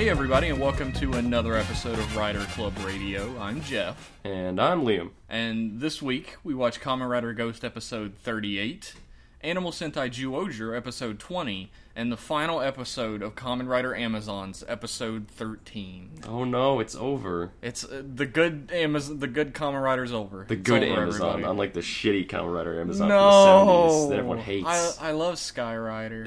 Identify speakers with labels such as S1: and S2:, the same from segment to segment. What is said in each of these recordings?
S1: Hey everybody, and welcome to another episode of Rider Club Radio. I'm Jeff.
S2: And I'm Liam.
S1: And this week, we watch Kamen Rider Ghost episode 38, Animal Sentai Zyuohger episode 20, and the final episode of Kamen Rider Amazons episode 13.
S2: Oh no, it's over.
S1: It's the good Kamen Rider's over.
S2: The
S1: It's
S2: good
S1: over,
S2: Amazon,
S1: everybody.
S2: unlike the shitty Kamen Rider Amazon
S1: No,
S2: from the 70s that everyone hates.
S1: I love Sky Rider.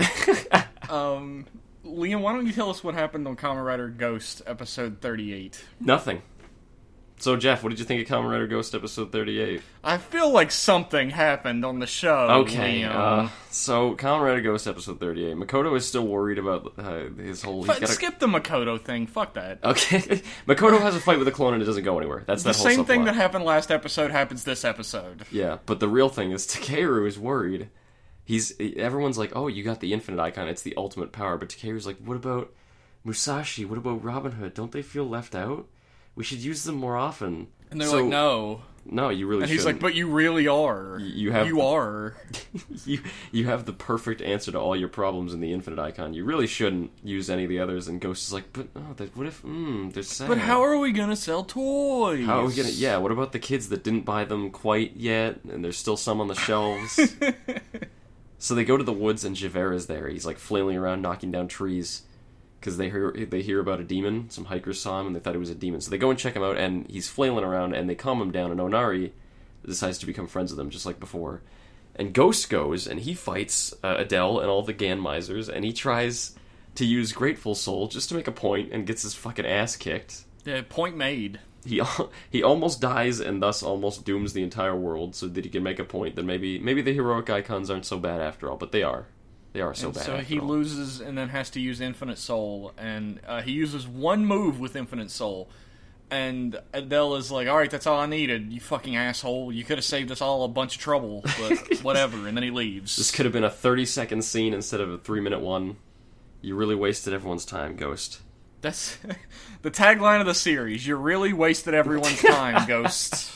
S1: Liam, why don't you tell us what happened on Kamen Rider Ghost episode 38?
S2: Nothing. So Jeff, what did you think of Kamen Rider Ghost episode 38?
S1: I feel like something happened on the show.
S2: Okay,
S1: Liam.
S2: so Kamen Rider Ghost episode 38. Makoto is still worried about his whole...
S1: Skip the Makoto thing. Fuck that.
S2: Okay, Makoto has a fight with a clone and it doesn't go anywhere. That's
S1: The
S2: that whole
S1: same thing
S2: subplot.
S1: that happened last episode happens this episode.
S2: Yeah, but the real thing is Takeru is worried. Everyone's like, oh, you got the infinite icon, it's the ultimate power. But Takeru's like, what about Musashi? What about Robin Hood? Don't they feel left out? We should use them more often.
S1: And they're like, no.
S2: No, you really
S1: And
S2: shouldn't.
S1: he's like, but you really are.
S2: You
S1: are.
S2: you have the perfect answer to all your problems in the infinite icon. You really shouldn't use any of the others. And Ghost is like, but what if, they're sad.
S1: But how are we gonna sell toys?
S2: How are we gonna, yeah, what about the kids that didn't buy them quite yet, and there's still some on the shelves? So they go to the woods and Javert is there. He's like flailing around, knocking down trees, because they hear about a demon. Some hikers saw him and they thought he was a demon. So they go and check him out, and he's flailing around, and they calm him down, and Onari decides to become friends with him, just like before. And Ghost goes, and he fights Adele and all the Ganmizers, and he tries to use Grateful Soul just to make a point, and gets his fucking ass kicked.
S1: Yeah, point made.
S2: He almost dies and thus almost dooms the entire world so that he can make a point that maybe the heroic icons aren't so bad after all, but they are. They are so bad
S1: So
S2: after
S1: he
S2: all.
S1: loses and then has to use Infinite Soul, and he uses one move with Infinite Soul. And Adele is like, alright, that's all I needed, you fucking asshole. You could have saved us all a bunch of trouble, but whatever. And then he leaves.
S2: This could have been a 30-second scene instead of a 3-minute one. You really wasted everyone's time, Ghost.
S1: That's the tagline of the series. You really wasted everyone's time, Ghost.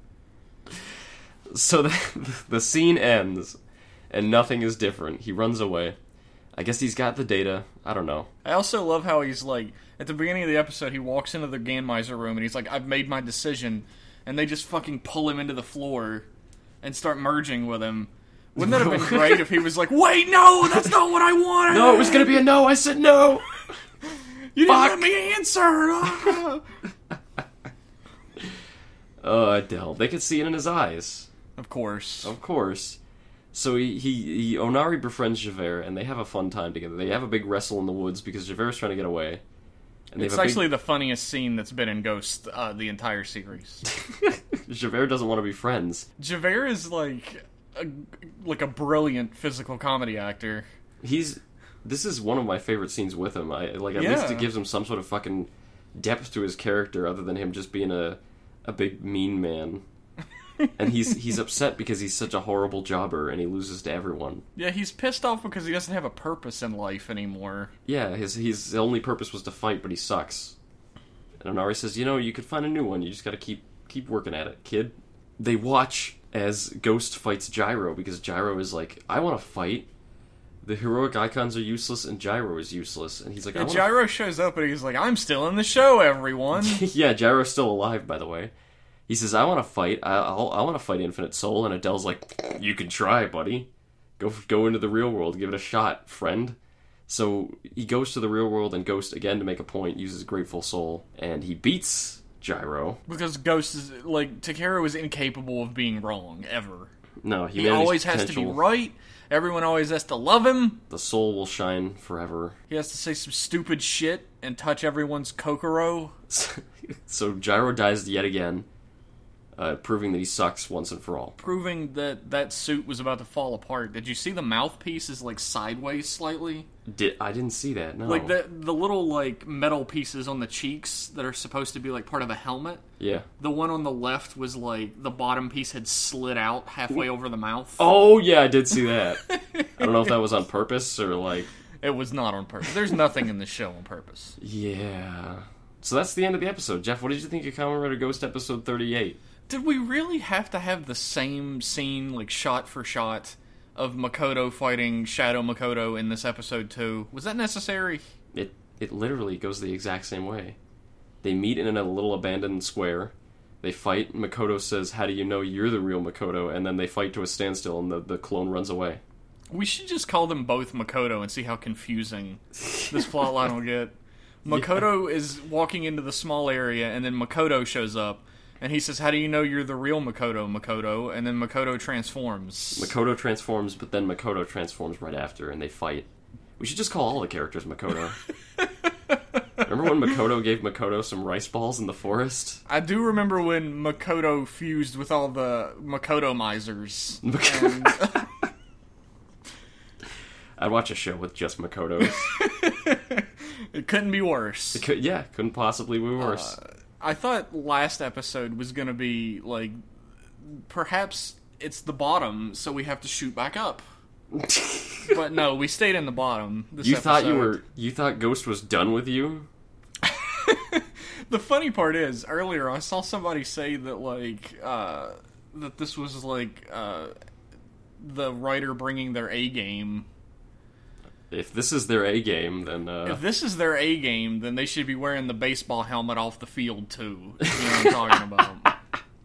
S2: So the scene ends, and nothing is different. He runs away. I guess he's got the data. I don't know.
S1: I also love how he's like, at the beginning of the episode, he walks into the Ganmizer room, and he's like, I've made my decision, and they just fucking pull him into the floor and start merging with him. Wouldn't that have been great if he was like, wait, no, that's not what I wanted!
S2: No, it was gonna be a no, I said no!
S1: You didn't
S2: Fuck.
S1: let me answer!
S2: Adele. They could see it in his eyes.
S1: Of course.
S2: Of course. So he Onari befriends Javert, and they have a fun time together. They have a big wrestle in the woods because Javert's trying to get away. And
S1: It's actually the funniest scene that's been in Ghost the entire series.
S2: Javert doesn't want to be friends.
S1: Javert is like a brilliant physical comedy actor.
S2: This is one of my favorite scenes with him. At least it gives him some sort of fucking depth to his character other than him just being a big mean man. And he's upset because he's such a horrible jobber and he loses to everyone.
S1: Yeah, he's pissed off because he doesn't have a purpose in life anymore.
S2: Yeah, his only purpose was to fight, but he sucks. And Onari says, you could find a new one. You just gotta keep working at it, kid. They watch as Ghost fights Gyro because Gyro is like, I want to fight. The heroic icons are useless and Gyro is useless. And he's like,
S1: Yeah, Gyro shows up and he's like, I'm still in the show, everyone.
S2: Yeah, Gyro's still alive, by the way. He says, I want to fight. I want to fight Infinite Soul. And Adele's like, you can try, buddy. Go into the real world. Give it a shot, friend. So he goes to the real world, and Ghost, again, to make a point, uses Grateful Soul. And he beats Gyro.
S1: Because Ghost is, like, Takeru is incapable of being wrong, ever.
S2: No,
S1: he always has to be right. Everyone always has to love him.
S2: The soul will shine forever.
S1: He has to say some stupid shit and touch everyone's Kokoro.
S2: So Gyro dies yet again, proving that he sucks once and for all.
S1: Proving that suit was about to fall apart. Did you see the mouthpiece is, like, sideways slightly?
S2: I didn't see that, no.
S1: Like, the little, like, metal pieces on the cheeks that are supposed to be, like, part of a helmet.
S2: Yeah.
S1: The one on the left was, like, the bottom piece had slid out halfway over the mouth.
S2: Oh, yeah, I did see that. I don't know if that was on purpose or, like...
S1: It was not on purpose. There's nothing in the show on purpose.
S2: Yeah. So that's the end of the episode. Jeff, what did you think of Kamen Rider Ghost episode 38?
S1: Did we really have to have the same scene, like, shot for shot, of Makoto fighting Shadow Makoto in this episode too? Was that necessary?
S2: It literally goes the exact same way. They meet in a little abandoned square. They fight. Makoto says, "How do you know you're the real Makoto?" And then they fight to a standstill, and the clone runs away.
S1: We should just call them both Makoto and see how confusing this plotline will get. Makoto is walking into the small area, and then Makoto shows up, and he says, "How do you know you're the real Makoto, Makoto?" And then Makoto transforms.
S2: Makoto transforms, but then Makoto transforms right after, and they fight. We should just call all the characters Makoto. Remember when Makoto gave Makoto some rice balls in the forest?
S1: I do remember when Makoto fused with all the Makoto misers. And...
S2: I'd watch a show with just Makotos.
S1: It couldn't be worse.
S2: Couldn't possibly be worse.
S1: I thought last episode was going to be, like, perhaps it's the bottom, so we have to shoot back up. But no, we stayed in the bottom this episode.
S2: You thought Ghost was done with you?
S1: The funny part is, earlier I saw somebody say that, like, that this was, like, the writer bringing their A game.
S2: If this is their A game, then...
S1: If this is their A game, then they should be wearing the baseball helmet off the field, too. You know what I'm talking about.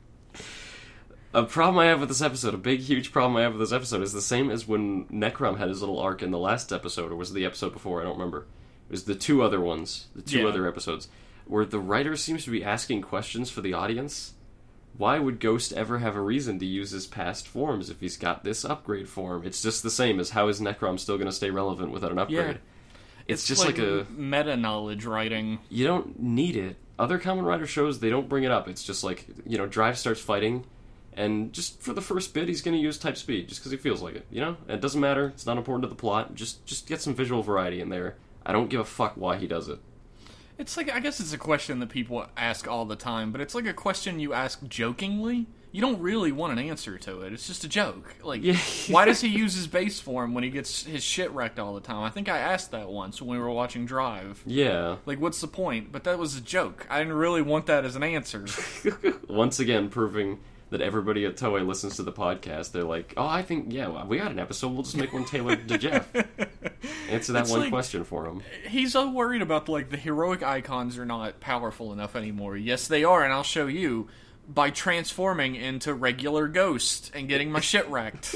S2: A problem I have with this episode, a big, huge problem I have with this episode, is the same as when Necrom had his little arc in the last episode, or was it the episode before? I don't remember. It was the two other ones, other episodes, where the writer seems to be asking questions for the audience. Why would Ghost ever have a reason to use his past forms if he's got this upgrade form? It's just the same as how is Necrom still going to stay relevant without an upgrade?
S1: Yeah.
S2: It's just like a...
S1: meta-knowledge writing.
S2: You don't need it. Other Kamen Rider shows, they don't bring it up. It's just like, Drive starts fighting, and just for the first bit, he's going to use type speed, just because he feels like it, And it doesn't matter. It's not important to the plot. Just get some visual variety in there. I don't give a fuck why he does it.
S1: It's like, I guess it's a question that people ask all the time, but it's like a question you ask jokingly. You don't really want an answer to it. It's just a joke. Like, why does he use his base form when he gets his shit wrecked all the time? I think I asked that once when we were watching Drive.
S2: Yeah.
S1: Like, what's the point? But that was a joke. I didn't really want that as an answer.
S2: Once again, proving that everybody at Toei listens to the podcast. They're like, oh, I think, we got an episode. We'll just make one tailored to Jeff. Answer that one question for him.
S1: He's so worried about, like, the heroic icons are not powerful enough anymore. Yes, they are, and I'll show you by transforming into regular Ghost and getting my shit wrecked.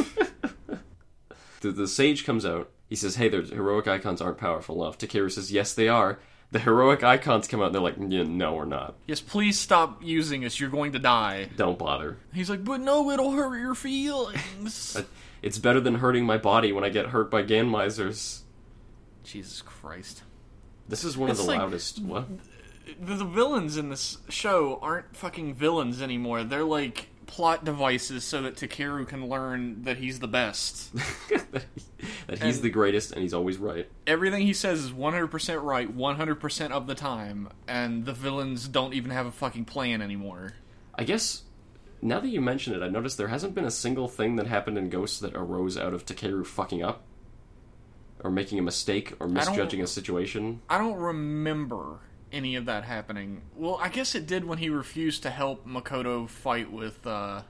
S2: The sage comes out. He says, hey, the heroic icons aren't powerful enough. Takeru says, yes, they are. The heroic icons come out, and they're like, yeah, no, we're not.
S1: Yes, please stop using us. You're going to die.
S2: Don't bother.
S1: He's like, but no, it'll hurt your feelings.
S2: It's better than hurting my body when I get hurt by Ganmisers.
S1: Jesus Christ.
S2: This is one of the loudest... What?
S1: The villains in this show aren't fucking villains anymore. They're like plot devices so that Takeru can learn that he's the best.
S2: that he's the greatest and he's always right.
S1: Everything he says is 100% right 100% of the time, and the villains don't even have a fucking plan anymore.
S2: I guess, now that you mention it, I noticed there hasn't been a single thing that happened in Ghosts that arose out of Takeru fucking up. Or making a mistake, or misjudging a situation.
S1: I don't remember any of that happening. Well, I guess it did when he refused to help Makoto fight with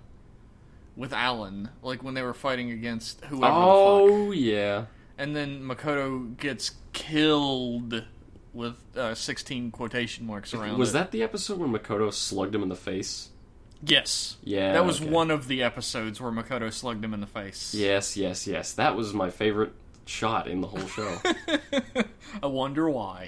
S1: Alan, like when they were fighting against whoever the fuck.
S2: Oh, yeah.
S1: And then Makoto gets killed with 16 quotation marks around
S2: Was that the episode when Makoto slugged him in the face?
S1: Yes.
S2: Yeah.
S1: That was one of the episodes where Makoto slugged him in the face.
S2: Yes. That was my favorite shot in the whole show.
S1: I wonder why.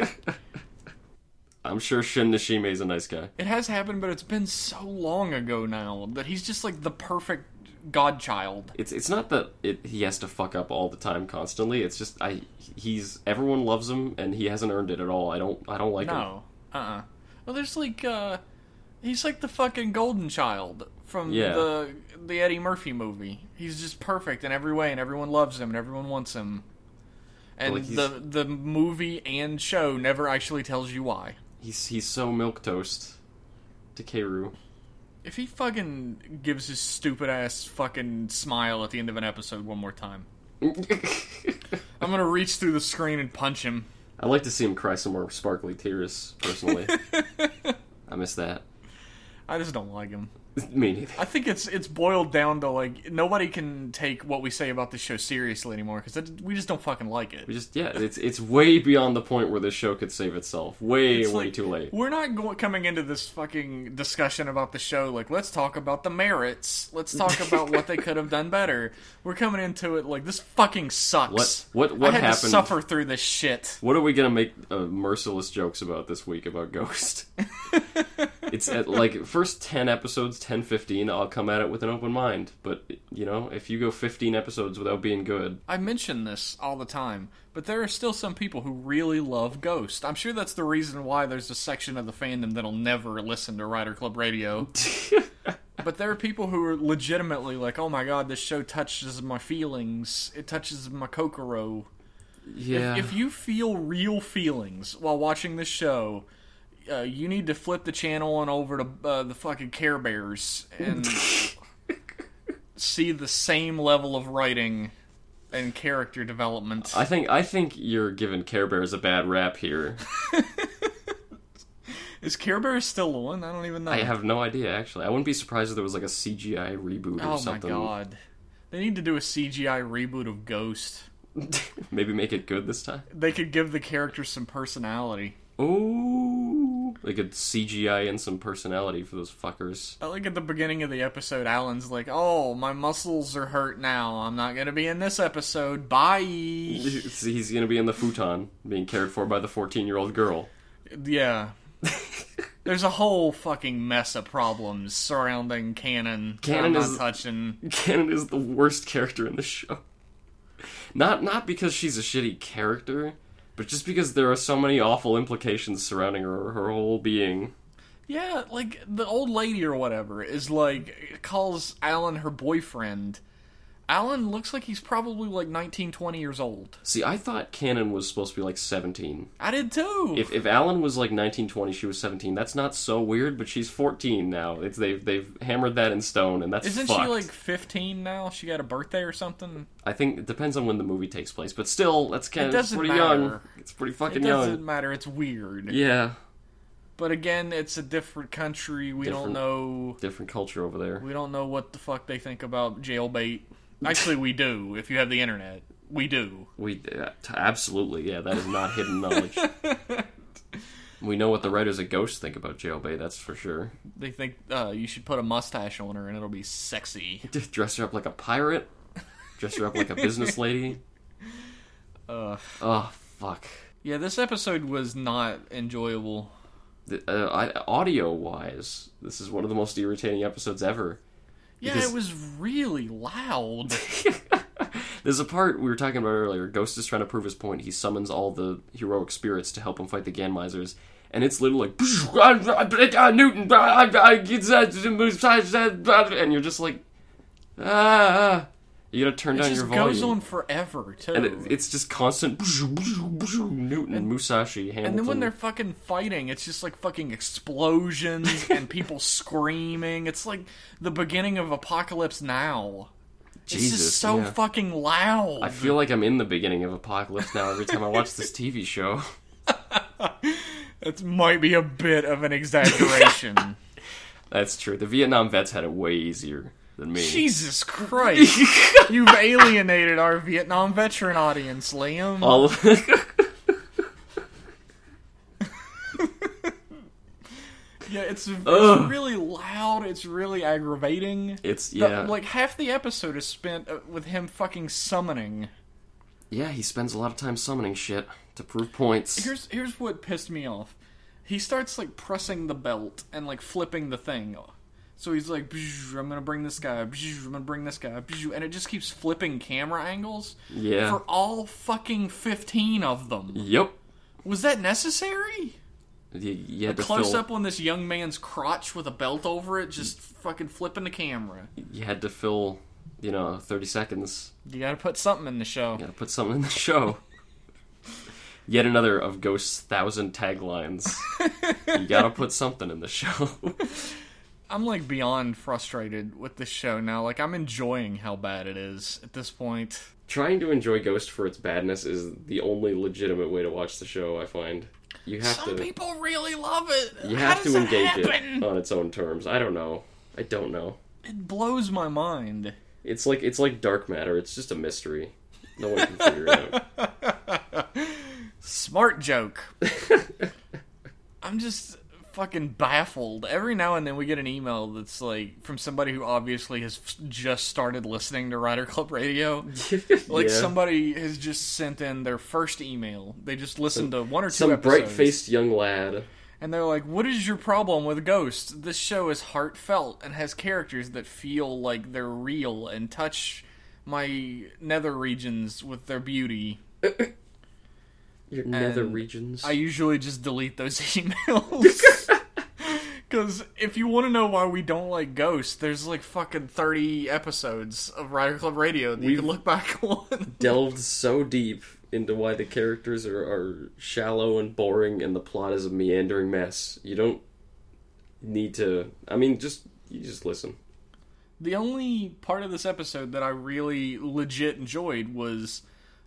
S2: I'm sure Shin Nishime is a nice guy.
S1: It has happened, but it's been so long ago now that he's just like the perfect godchild.
S2: It's not that he has to fuck up all the time constantly. It's just everyone loves him and he hasn't earned it at all. I don't like him.
S1: No. Well, there's like he's like the fucking golden child from the Eddie Murphy movie. He's just perfect in every way, and everyone loves him, and everyone wants him. And like the movie and show never actually tells you why.
S2: He's so milquetoast. Takeru.
S1: If he fucking gives his stupid ass fucking smile at the end of an episode one more time, I'm gonna reach through the screen and punch him.
S2: I'd like to see him cry some more sparkly tears, personally. I miss that.
S1: I just don't like him.
S2: Me neither.
S1: I think it's boiled down to, like, nobody can take what we say about the show seriously anymore, because we just don't fucking like it.
S2: It's way beyond the point where this show could save itself. Way too late.
S1: We're not coming into this fucking discussion about the show like, let's talk about the merits. Let's talk about what they could have done better. We're coming into it like, this fucking sucks.
S2: What
S1: I had
S2: happened?
S1: to suffer through this shit.
S2: What are we gonna make merciless jokes about this week about Ghost? It's at, like, first 10 episodes, 10, 15, I'll come at it with an open mind. But, you know, if you go 15 episodes without being good...
S1: I mention this all the time, but there are still some people who really love Ghost. I'm sure that's the reason why there's a section of the fandom that'll never listen to Rider Club Radio. But there are people who are legitimately like, oh my god, this show touches my feelings. It touches my Kokoro.
S2: Yeah.
S1: If you feel real feelings while watching this show... you need to flip the channel on over to the fucking Care Bears and see the same level of writing and character development.
S2: I think you're giving Care Bears a bad rap here.
S1: Is Care Bears still on? I don't even know.
S2: I have no idea, actually. I wouldn't be surprised if there was like a CGI reboot or something.
S1: Oh my god. They need to do a CGI reboot of Ghost.
S2: Maybe make it good this time?
S1: They could give the characters some personality.
S2: Ooh, they could CGI in some personality for those fuckers.
S1: I like at the beginning of the episode, Alan's like, oh, my muscles are hurt now. I'm not going to be in this episode. Bye.
S2: He's going to be in the futon, being cared for by the 14-year-old girl.
S1: Yeah. There's a whole fucking mess of problems surrounding Canon.
S2: Canon is the worst character in the show. Not because she's a shitty character, but just because there are so many awful implications surrounding her whole being.
S1: Yeah, like, the old lady or whatever is like, calls Alan her boyfriend. Alan looks like he's probably like 19, 20 years old.
S2: See, I thought Canon was supposed to be like 17.
S1: I did too.
S2: If Alan was like 19, 20, she was 17, that's not so weird, but she's 14 now. They've hammered that in stone, and that's
S1: Isn't
S2: fucked.
S1: she like 15 now? She got a birthday or something?
S2: I think it depends on when the movie takes place, but still, that's kind of pretty
S1: matter.
S2: young. It's pretty fucking young.
S1: It doesn't matter, it's weird.
S2: Yeah.
S1: But again, it's a different country, we don't know...
S2: Different culture over there.
S1: We don't know what the fuck they think about jailbait. Actually, we do, if you have the internet. We do.
S2: Absolutely, yeah, that is not hidden knowledge. We know what the writers of Ghost think about jailbait, that's for sure.
S1: They think you should put a mustache on her and it'll be sexy.
S2: Dress her up like a pirate? Dress her up like a business lady? Oh, fuck.
S1: Yeah, this episode was not enjoyable.
S2: Audio-wise, this is one of the most irritating episodes ever.
S1: Yeah, it was really loud.
S2: There's a part we were talking about earlier. Ghost is trying to prove his point. He summons all the heroic spirits to help him fight the Ganmisers. And it's literally like... Newton! And you're just like... You gotta turn down your volume.
S1: It just goes on forever, too.
S2: And it's just constant... Newton, Musashi, Hamilton...
S1: And then when they're fucking fighting, it's just like fucking explosions and people screaming. It's like the beginning of Apocalypse Now.
S2: Jesus,
S1: it's just so fucking loud.
S2: I feel like I'm in the beginning of Apocalypse Now every time I watch this TV show.
S1: That might be a bit of an exaggeration.
S2: That's true. The Vietnam vets had it way easier than me.
S1: Jesus Christ. You've alienated our Vietnam veteran audience, Liam. Yeah, it's really loud. It's really aggravating. Like, half the episode is spent with him fucking summoning.
S2: Yeah, he spends a lot of time summoning shit to prove points.
S1: Here's what pissed me off. He starts, like, pressing the belt and, like, flipping the thing. So he's like, I'm gonna bring this guy, I'm gonna bring this guy, and it just keeps flipping camera angles.
S2: Yeah.
S1: For all fucking 15 of them.
S2: Yep.
S1: Was that necessary?
S2: You had
S1: a close-up on this young man's crotch with a belt over it, just fucking flipping the camera.
S2: You had to fill, 30 seconds.
S1: You gotta put something in the show.
S2: You gotta put something in the show. Yet another of Ghost's 1,000 taglines. You gotta put something in the show.
S1: I'm, like, beyond frustrated with this show now. Like, I'm enjoying how bad it is at this point.
S2: Trying to enjoy Ghost for its badness is the only legitimate way to watch the show, I find.
S1: Some people really love it.
S2: You have to engage it on its own terms. I don't know. I don't know.
S1: It blows my mind.
S2: It's like dark matter. It's just a mystery. No one can figure it out.
S1: Smart joke. I'm just fucking baffled. Every now and then we get an email that's like from somebody who obviously has just started listening to Rider Club Radio. Like somebody has just sent in their first email. They just listened to one or two episodes.
S2: Some bright-faced young lad.
S1: And they're like, what is your problem with Ghost? This show is heartfelt and has characters that feel like they're real and touch my nether regions with their beauty.
S2: Your nether regions?
S1: I usually just delete those emails. Because if you want to know why we don't like Ghost, there's like fucking 30 episodes of Rider Club Radio that you can look back on.
S2: Delved so deep into why the characters are shallow and boring and the plot is a meandering mess. You don't need to... I mean, you just listen.
S1: The only part of this episode that I really legit enjoyed was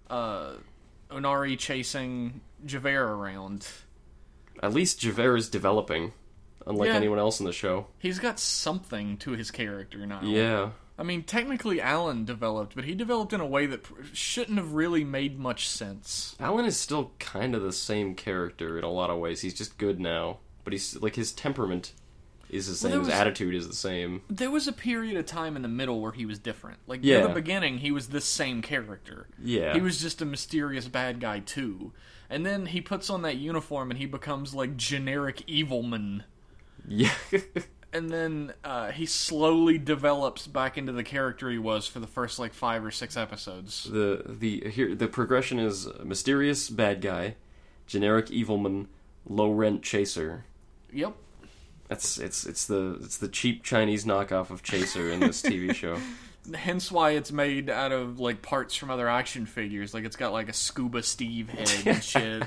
S1: Onari chasing Javert around.
S2: At least Javert is developing, unlike anyone else in the show.
S1: He's got something to his character now.
S2: Yeah.
S1: I mean, technically Alan developed, but he developed in a way that shouldn't have really made much sense.
S2: Alan is still kind of the same character in a lot of ways. He's just good now. But he's like his temperament is the same, his attitude is the same.
S1: There was a period of time in the middle where he was different. Like, in the beginning, he was this same character.
S2: Yeah.
S1: He was just a mysterious bad guy, too. And then he puts on that uniform and he becomes, like, generic evilman.
S2: Yeah.
S1: And then he slowly develops back into the character he was for the first, like, 5 or 6 episodes.
S2: The progression is mysterious bad guy, generic evilman, low-rent chaser.
S1: Yep.
S2: It's the cheap Chinese knockoff of Chaser in this TV show.
S1: Hence why it's made out of like parts from other action figures. Like it's got like a Scuba Steve head and shit.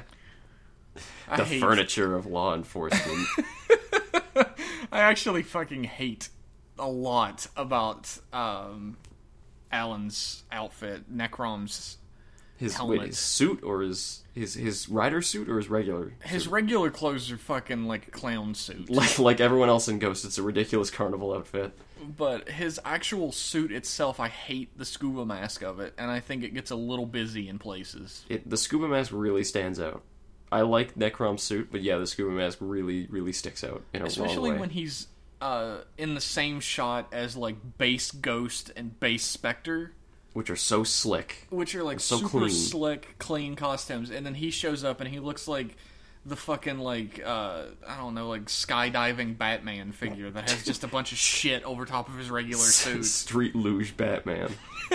S2: The furniture of law enforcement.
S1: I actually fucking hate a lot about Alan's outfit, Necrom's helmet.
S2: His suit or his rider suit or his regular
S1: His
S2: suit?
S1: regular clothes are fucking like a clown suit.
S2: Like everyone else in Ghost, it's a ridiculous carnival outfit.
S1: But his actual suit itself, I hate the scuba mask of it, and I think it gets a little busy in places.
S2: The scuba mask really stands out. I like Necrom's suit, but yeah, the scuba mask really, really sticks out in a wrong way.
S1: Especially when he's in the same shot as like base Ghost and base Spectre.
S2: Which are so slick.
S1: Which are like
S2: so
S1: super
S2: clean.
S1: slick, clean costumes. And then he shows up and he looks like the fucking like, I don't know, like skydiving Batman figure that has just a bunch of shit over top of his regular suit.
S2: Street luge Batman.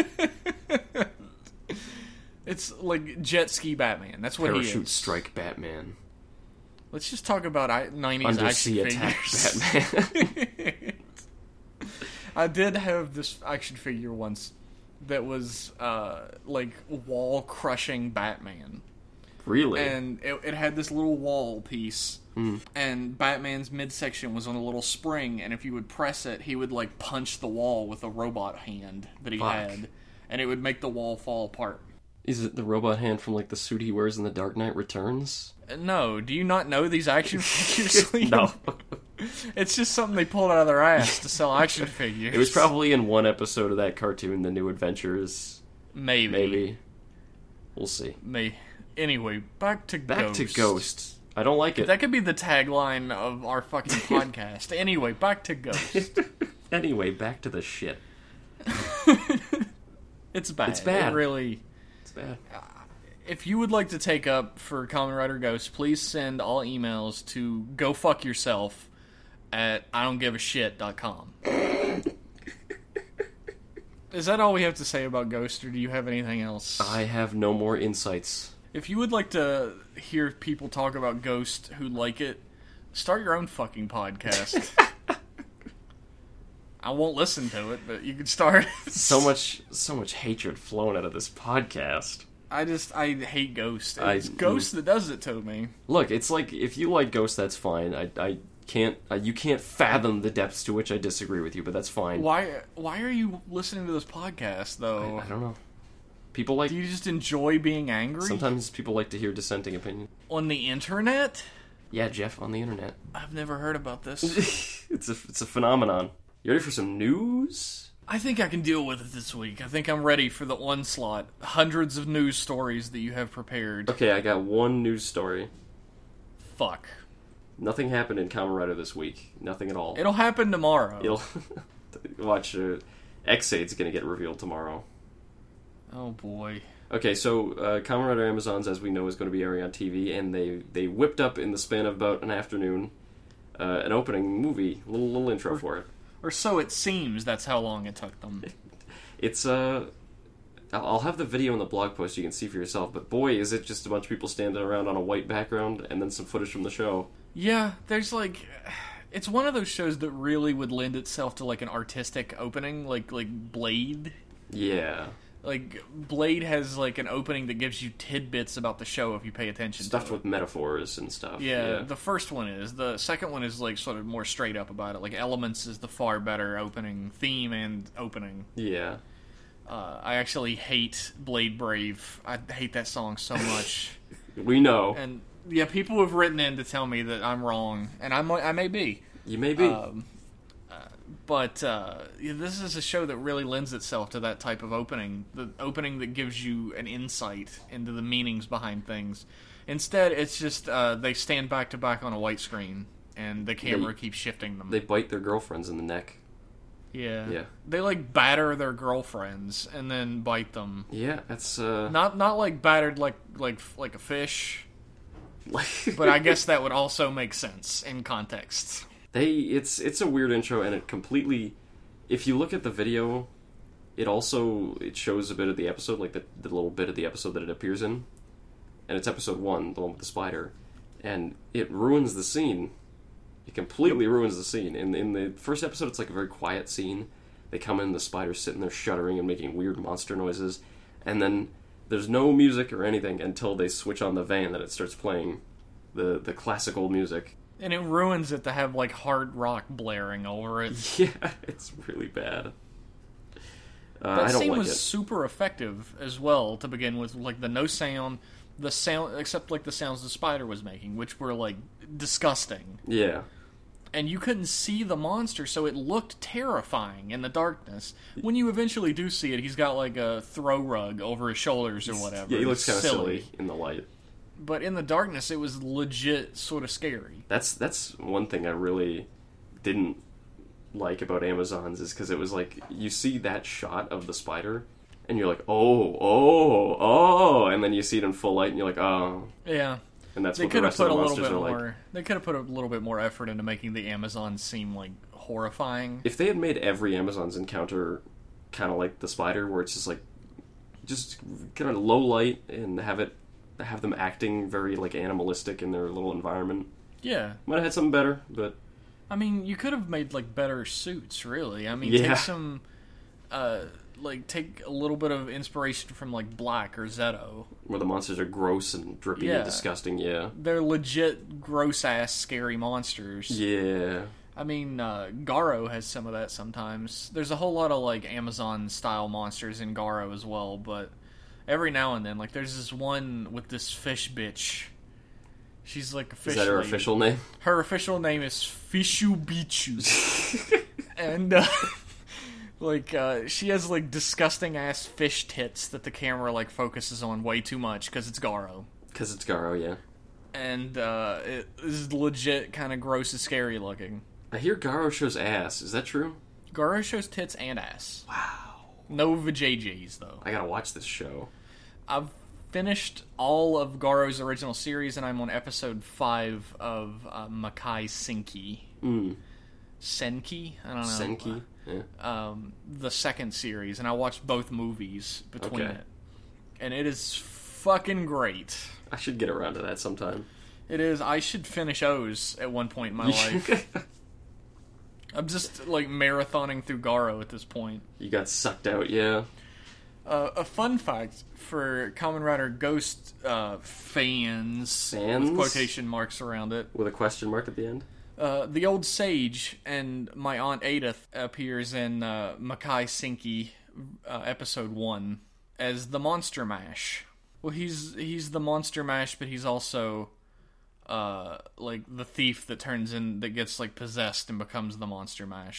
S1: It's like jet ski Batman. That's what he is.
S2: Parachute strike Batman.
S1: Let's just talk about 90s
S2: Undersea
S1: action
S2: attack
S1: figures.
S2: Batman.
S1: I did have this action figure once that was like wall crushing Batman.
S2: Really?
S1: And it had this little wall piece, and Batman's midsection was on a little spring, and if you would press it, he would like punch the wall with a robot hand that he had, and it would make the wall fall apart.
S2: Is it the robot hand from like the suit he wears in The Dark Knight Returns?
S1: No, do you not know these action figures, Liam?
S2: No.
S1: It's just something they pulled out of their ass to sell action figures.
S2: It was probably in one episode of that cartoon, The New Adventures.
S1: Maybe.
S2: We'll see.
S1: Anyway, back to
S2: Ghost. I don't like it.
S1: That could be the tagline of our fucking podcast. Anyway, back to Ghost.
S2: Anyway, back to the shit.
S1: It's bad.
S2: It's bad.
S1: It's
S2: bad.
S1: If you would like to take up for Kamen Rider Ghost, please send all emails to gofuckyourself@idon'tgiveashit.com. Is that all we have to say about Ghost, or do you have anything else?
S2: I have no more insights.
S1: If you would like to hear people talk about Ghost who like it, start your own fucking podcast. I won't listen to it, but you can start.
S2: So much hatred flowing out of this podcast.
S1: I hate Ghost. It's Ghost that does it to me.
S2: Look, it's like, if you like Ghost, that's fine. I can't, you can't fathom the depths to which I disagree with you, but that's fine.
S1: Why are you listening to this podcast, though?
S2: I don't know. People like...
S1: Do you just enjoy being angry?
S2: Sometimes people like to hear dissenting opinions.
S1: On the internet?
S2: Yeah, Jeff, on the internet.
S1: I've never heard about this.
S2: It's a phenomenon. You ready for some news?
S1: I think I can deal with it this week. I think I'm ready for the onslaught. Hundreds of news stories that you have prepared.
S2: Okay, I got one news story.
S1: Fuck.
S2: Nothing happened in Kamen Rider this week. Nothing at all.
S1: It'll happen tomorrow.
S2: It'll watch. X-Aid's gonna get revealed tomorrow.
S1: Oh boy.
S2: Okay, so Kamen Rider Amazons, as we know, is going to be airing on TV, and they whipped up in the span of about an afternoon an opening movie, little intro for it.
S1: Or so it seems. That's how long it took them.
S2: It's I'll have the video in the blog post you can see for yourself, but boy, is it just a bunch of people standing around on a white background and then some footage from the show.
S1: Yeah, there's like... It's one of those shows that really would lend itself to like an artistic opening, like Blade.
S2: Yeah.
S1: Like, Blade has like an opening that gives you tidbits about the show if you pay attention
S2: Stuffed
S1: to it.
S2: with metaphors and stuff.
S1: Yeah, the first one is. The second one is like sort of more straight up about it. Like, Elements is the far better opening theme and opening.
S2: Yeah.
S1: I actually hate Blade Brave. I hate that song so much.
S2: We know.
S1: And yeah, people have written in to tell me that I'm wrong, and I may be.
S2: You may be.
S1: But this is a show that really lends itself to that type of opening. The opening that gives you an insight into the meanings behind things. Instead, it's just they stand back to back on a white screen, and the camera keeps shifting them.
S2: They bite their girlfriends in the neck.
S1: Yeah.
S2: Yeah.
S1: They like batter their girlfriends and then bite them.
S2: Yeah, that's
S1: Not like battered like a fish. But I guess that would also make sense in context.
S2: It's a weird intro, and it completely... If you look at the video, it shows a bit of the episode, like the little bit of the episode that it appears in. And it's episode 1, the one with the spider. And it ruins the scene. It completely ruins the scene. In the first episode, it's like a very quiet scene. They come in, the spider's sitting there shuddering and making weird monster noises. And then there's no music or anything until they switch on the van, that it starts playing the classical music.
S1: And it ruins it to have like hard rock blaring over it.
S2: Yeah, it's really bad.
S1: That
S2: I don't
S1: scene
S2: like
S1: was
S2: it.
S1: super effective as well to begin with. Like the no sound, the sound except like the sounds the spider was making, which were like disgusting.
S2: Yeah.
S1: And you couldn't see the monster, so it looked terrifying in the darkness. When you eventually do see it, he's got like a throw rug over his shoulders or whatever.
S2: Yeah, he looks kind of silly in the light.
S1: But in the darkness, it was legit sort of scary.
S2: That's one thing I really didn't like about Amazons, is because it was like, you see that shot of the spider, and you're like, oh, and then you see it in full light, and you're like, oh.
S1: Yeah.
S2: And that's
S1: They
S2: what the
S1: could have
S2: rest of
S1: put
S2: the
S1: a little
S2: monsters
S1: bit
S2: are like.
S1: more. They could have put a little bit more effort into making the Amazons seem like horrifying.
S2: If they had made every Amazon's encounter kind of like the spider, where it's just kind of low light, and have them acting very like animalistic in their little environment,
S1: Yeah.
S2: might have had something better. But
S1: I mean, you could have made like better suits, really. I mean,
S2: Yeah.
S1: take some, take a little bit of inspiration from like Black or Zeto.
S2: where the monsters are gross and drippy
S1: Yeah.
S2: and disgusting. Yeah.
S1: They're legit gross ass scary monsters.
S2: Yeah.
S1: I mean, Garo has some of that sometimes. There's a whole lot of like Amazon style monsters in Garo as well, but every now and then, like there's this one with this fish bitch. She's like a fish.
S2: Is that her
S1: lady.
S2: official name?
S1: Her official name is Fishu Bichu. And she has like disgusting ass fish tits that the camera like focuses on way too much because it's Garo.
S2: Because it's Garo, yeah.
S1: And it is legit kind of gross and scary looking.
S2: I hear Garo shows ass. Is that true?
S1: Garo shows tits and ass.
S2: Wow.
S1: No vajayjays though.
S2: I gotta watch this show.
S1: I've finished all of Garo's original series, and I'm on episode 5 of Makai Senki. Senki? I don't know.
S2: Senki? Yeah.
S1: The second series, and I watched both movies between
S2: Okay.
S1: it. And it is fucking great.
S2: I should get around to that sometime.
S1: It is. I should finish O's at one point in my life. I'm just, like, marathoning through Garo at this point.
S2: You got sucked out, yeah.
S1: A fun fact for Kamen Rider Ghost fans, with quotation marks around it.
S2: With a question mark at the end?
S1: The old sage and my Aunt Edith appears in Makai Senki episode 1 as the Monster Mash. Well, he's the Monster Mash, but he's also like the thief that gets like possessed and becomes the Monster Mash.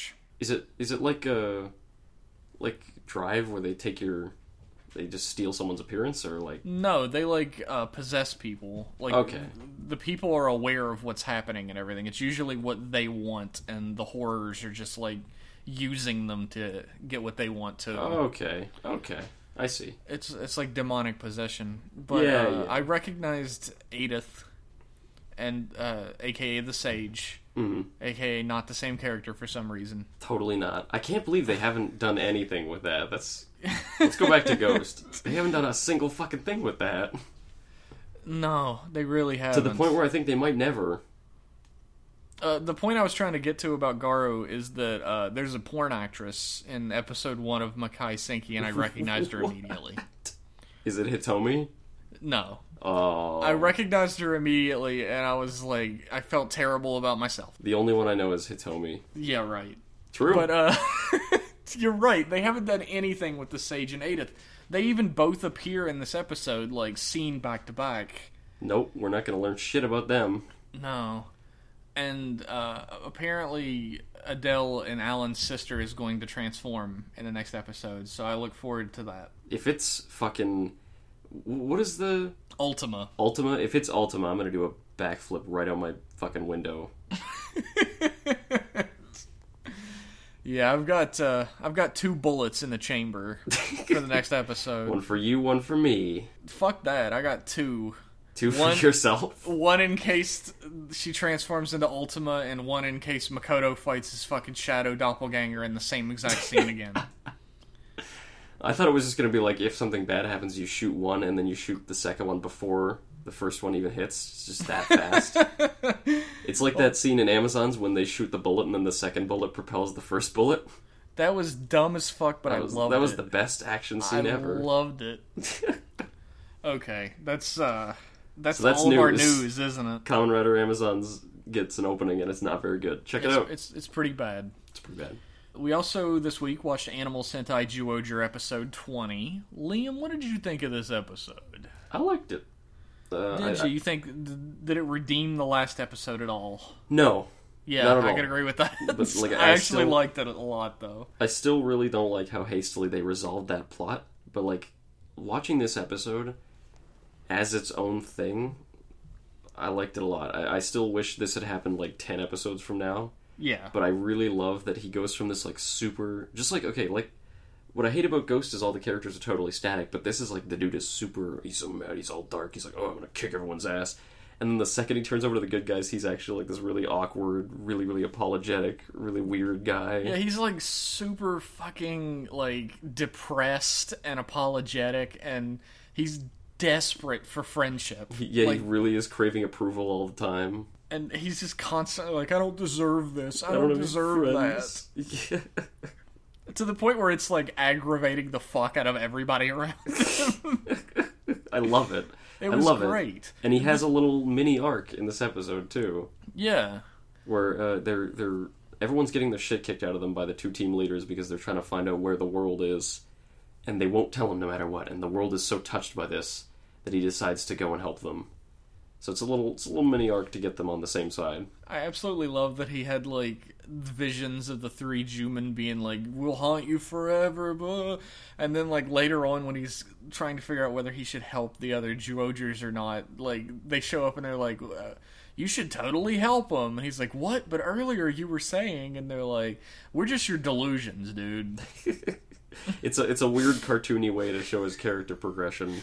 S2: Is it like a Drive where they just steal someone's appearance, or like...
S1: No, they possess people. Like,
S2: okay.
S1: The people are aware of what's happening and everything. It's usually what they want, and the horrors are just like using them to get what they want to.
S2: Okay, I see.
S1: It's like demonic possession. But
S2: yeah.
S1: I recognized Edith, and aka the Sage, aka not the same character for some reason.
S2: Totally not. I can't believe they haven't done anything with that. Let's go back to Ghost. They haven't done a single fucking thing with that.
S1: No, they really haven't.
S2: To the point where I think they might never.
S1: The point I was trying to get to about Garo is that there's a porn actress in episode 1 of Makai Senki, and I recognized her immediately.
S2: Is it Hitomi?
S1: No.
S2: Oh.
S1: I recognized her immediately, and I was like, I felt terrible about myself.
S2: The only one I know is Hitomi.
S1: Yeah, right.
S2: True.
S1: But, you're right. They haven't done anything with the Sage and Edith. They even both appear in this episode, like, seen back to back.
S2: Nope, we're not going to learn shit about them.
S1: No. And apparently Adele and Alan's sister is going to transform in the next episode, so I look forward to that.
S2: If it's fucking... What is the...
S1: Ultima.
S2: Ultima? If it's Ultima, I'm going to do a backflip right out my fucking window.
S1: Yeah, I've got 2 bullets in the chamber for the next episode.
S2: One for you, one for me.
S1: Fuck that. I got 2.
S2: 2 for yourself?
S1: One in case she transforms into Ultima, and one in case Makoto fights his fucking shadow doppelganger in the same exact scene again.
S2: I thought it was just going to be like, if something bad happens, you shoot one, and then you shoot the second one before the first one even hits. It's just that fast. It's like that scene in Amazons when they shoot the bullet, and then the second bullet propels the first bullet.
S1: That was dumb as fuck, but I loved it.
S2: That was the best action scene ever.
S1: I loved it. Okay, that's all
S2: news.
S1: of our news, isn't it?
S2: Kamen Rider Amazons gets an opening, and it's not very good. Check it out.
S1: It's pretty bad.
S2: It's pretty bad.
S1: We also, this week, watched Animal Sentai Zyuohger episode 20. Liam, what did you think of this episode?
S2: I liked it.
S1: Did you? You think, did it redeem the last episode at all?
S2: No.
S1: Yeah, I can agree with that. But, like, I actually liked it a lot, though.
S2: I still really don't like how hastily they resolved that plot, but, like, watching this episode as its own thing, I liked it a lot. I still wish this had happened, like, 10 episodes from now.
S1: Yeah.
S2: But I really love that he goes from this, like, super... Just like, okay, like, what I hate about Ghost is all the characters are totally static, but this is, like, the dude is super... He's so mad, he's all dark, he's like, oh, I'm gonna kick everyone's ass. And then the second he turns over to the good guys, he's actually, like, this really awkward, really, really apologetic, really weird guy.
S1: Yeah, he's, like, super fucking, like, depressed and apologetic, and he's desperate for friendship.
S2: He really is craving approval all the time.
S1: And he's just constantly like, I don't deserve this. I don't deserve that.
S2: Yeah.
S1: To the point where it's like aggravating the fuck out of everybody around him.
S2: I love it.
S1: It was great.
S2: And he has a little mini arc in this episode too.
S1: Yeah.
S2: Where they're everyone's getting the shit kicked out of them by the 2 team leaders because they're trying to find out where the world is, and they won't tell him no matter what. And the world is so touched by this that he decides to go and help them. So it's a little mini arc to get them on the same side.
S1: I absolutely love that he had, like, visions of the 3 Juman being like, we'll haunt you forever, blah. And then, like, later on when he's trying to figure out whether he should help the other Zyuohgers or not, like, they show up and they're like, you should totally help him. And he's like, what? But earlier you were saying, and they're like, we're just your delusions, dude.
S2: It's a weird cartoony way to show his character progression.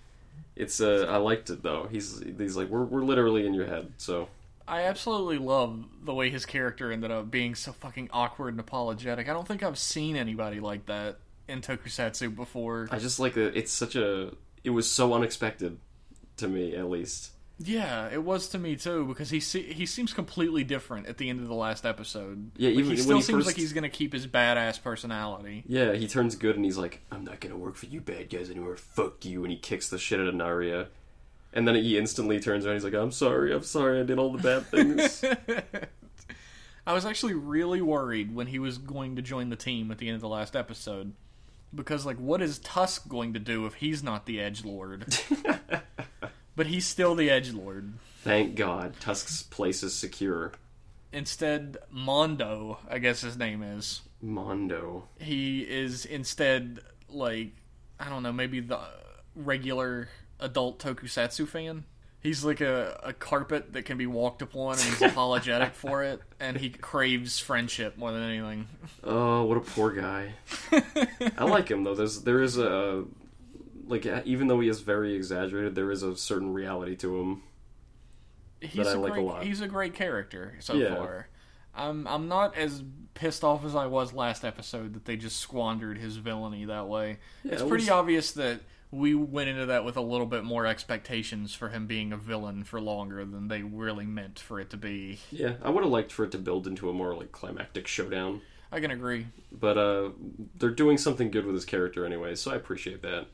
S2: I liked it though. He's like, we're literally in your head. So
S1: I absolutely love the way his character ended up being so fucking awkward and apologetic. I don't think I've seen anybody like that in Tokusatsu before.
S2: I just like that. It was so unexpected to me, at least.
S1: Yeah, it was to me too, because he seems completely different at the end of the last episode.
S2: Yeah,
S1: like,
S2: even
S1: he still seems like he's gonna keep his badass personality.
S2: Yeah, he turns good and he's like, I'm not gonna work for you bad guys anymore, fuck you, and he kicks the shit out of Naria. And then he instantly turns around and he's like, I'm sorry, I did all the bad things.
S1: I was actually really worried when he was going to join the team at the end of the last episode. Because, like, what is Tusk going to do if he's not the Edgelord? But he's still the Edgelord.
S2: Thank God. Tusk's place is secure.
S1: Instead, Mondo, I guess his name is.
S2: Mondo.
S1: He is instead, like, I don't know, maybe the regular adult tokusatsu fan. He's like a carpet that can be walked upon, and he's apologetic for it, and he craves friendship more than anything.
S2: Oh, what a poor guy. I like him, though. There is a... Like, even though he is very exaggerated, there is a certain reality to him that I like a lot.
S1: He's a great character so far. I'm not as pissed off as I was last episode that they just squandered his villainy that way.
S2: Yeah,
S1: it's pretty obvious that we went into that with a little bit more expectations for him being a villain for longer than they really meant for it to be.
S2: Yeah, I would have liked for it to build into a more, like, climactic showdown.
S1: I can agree.
S2: But, they're doing something good with his character anyway, so I appreciate that.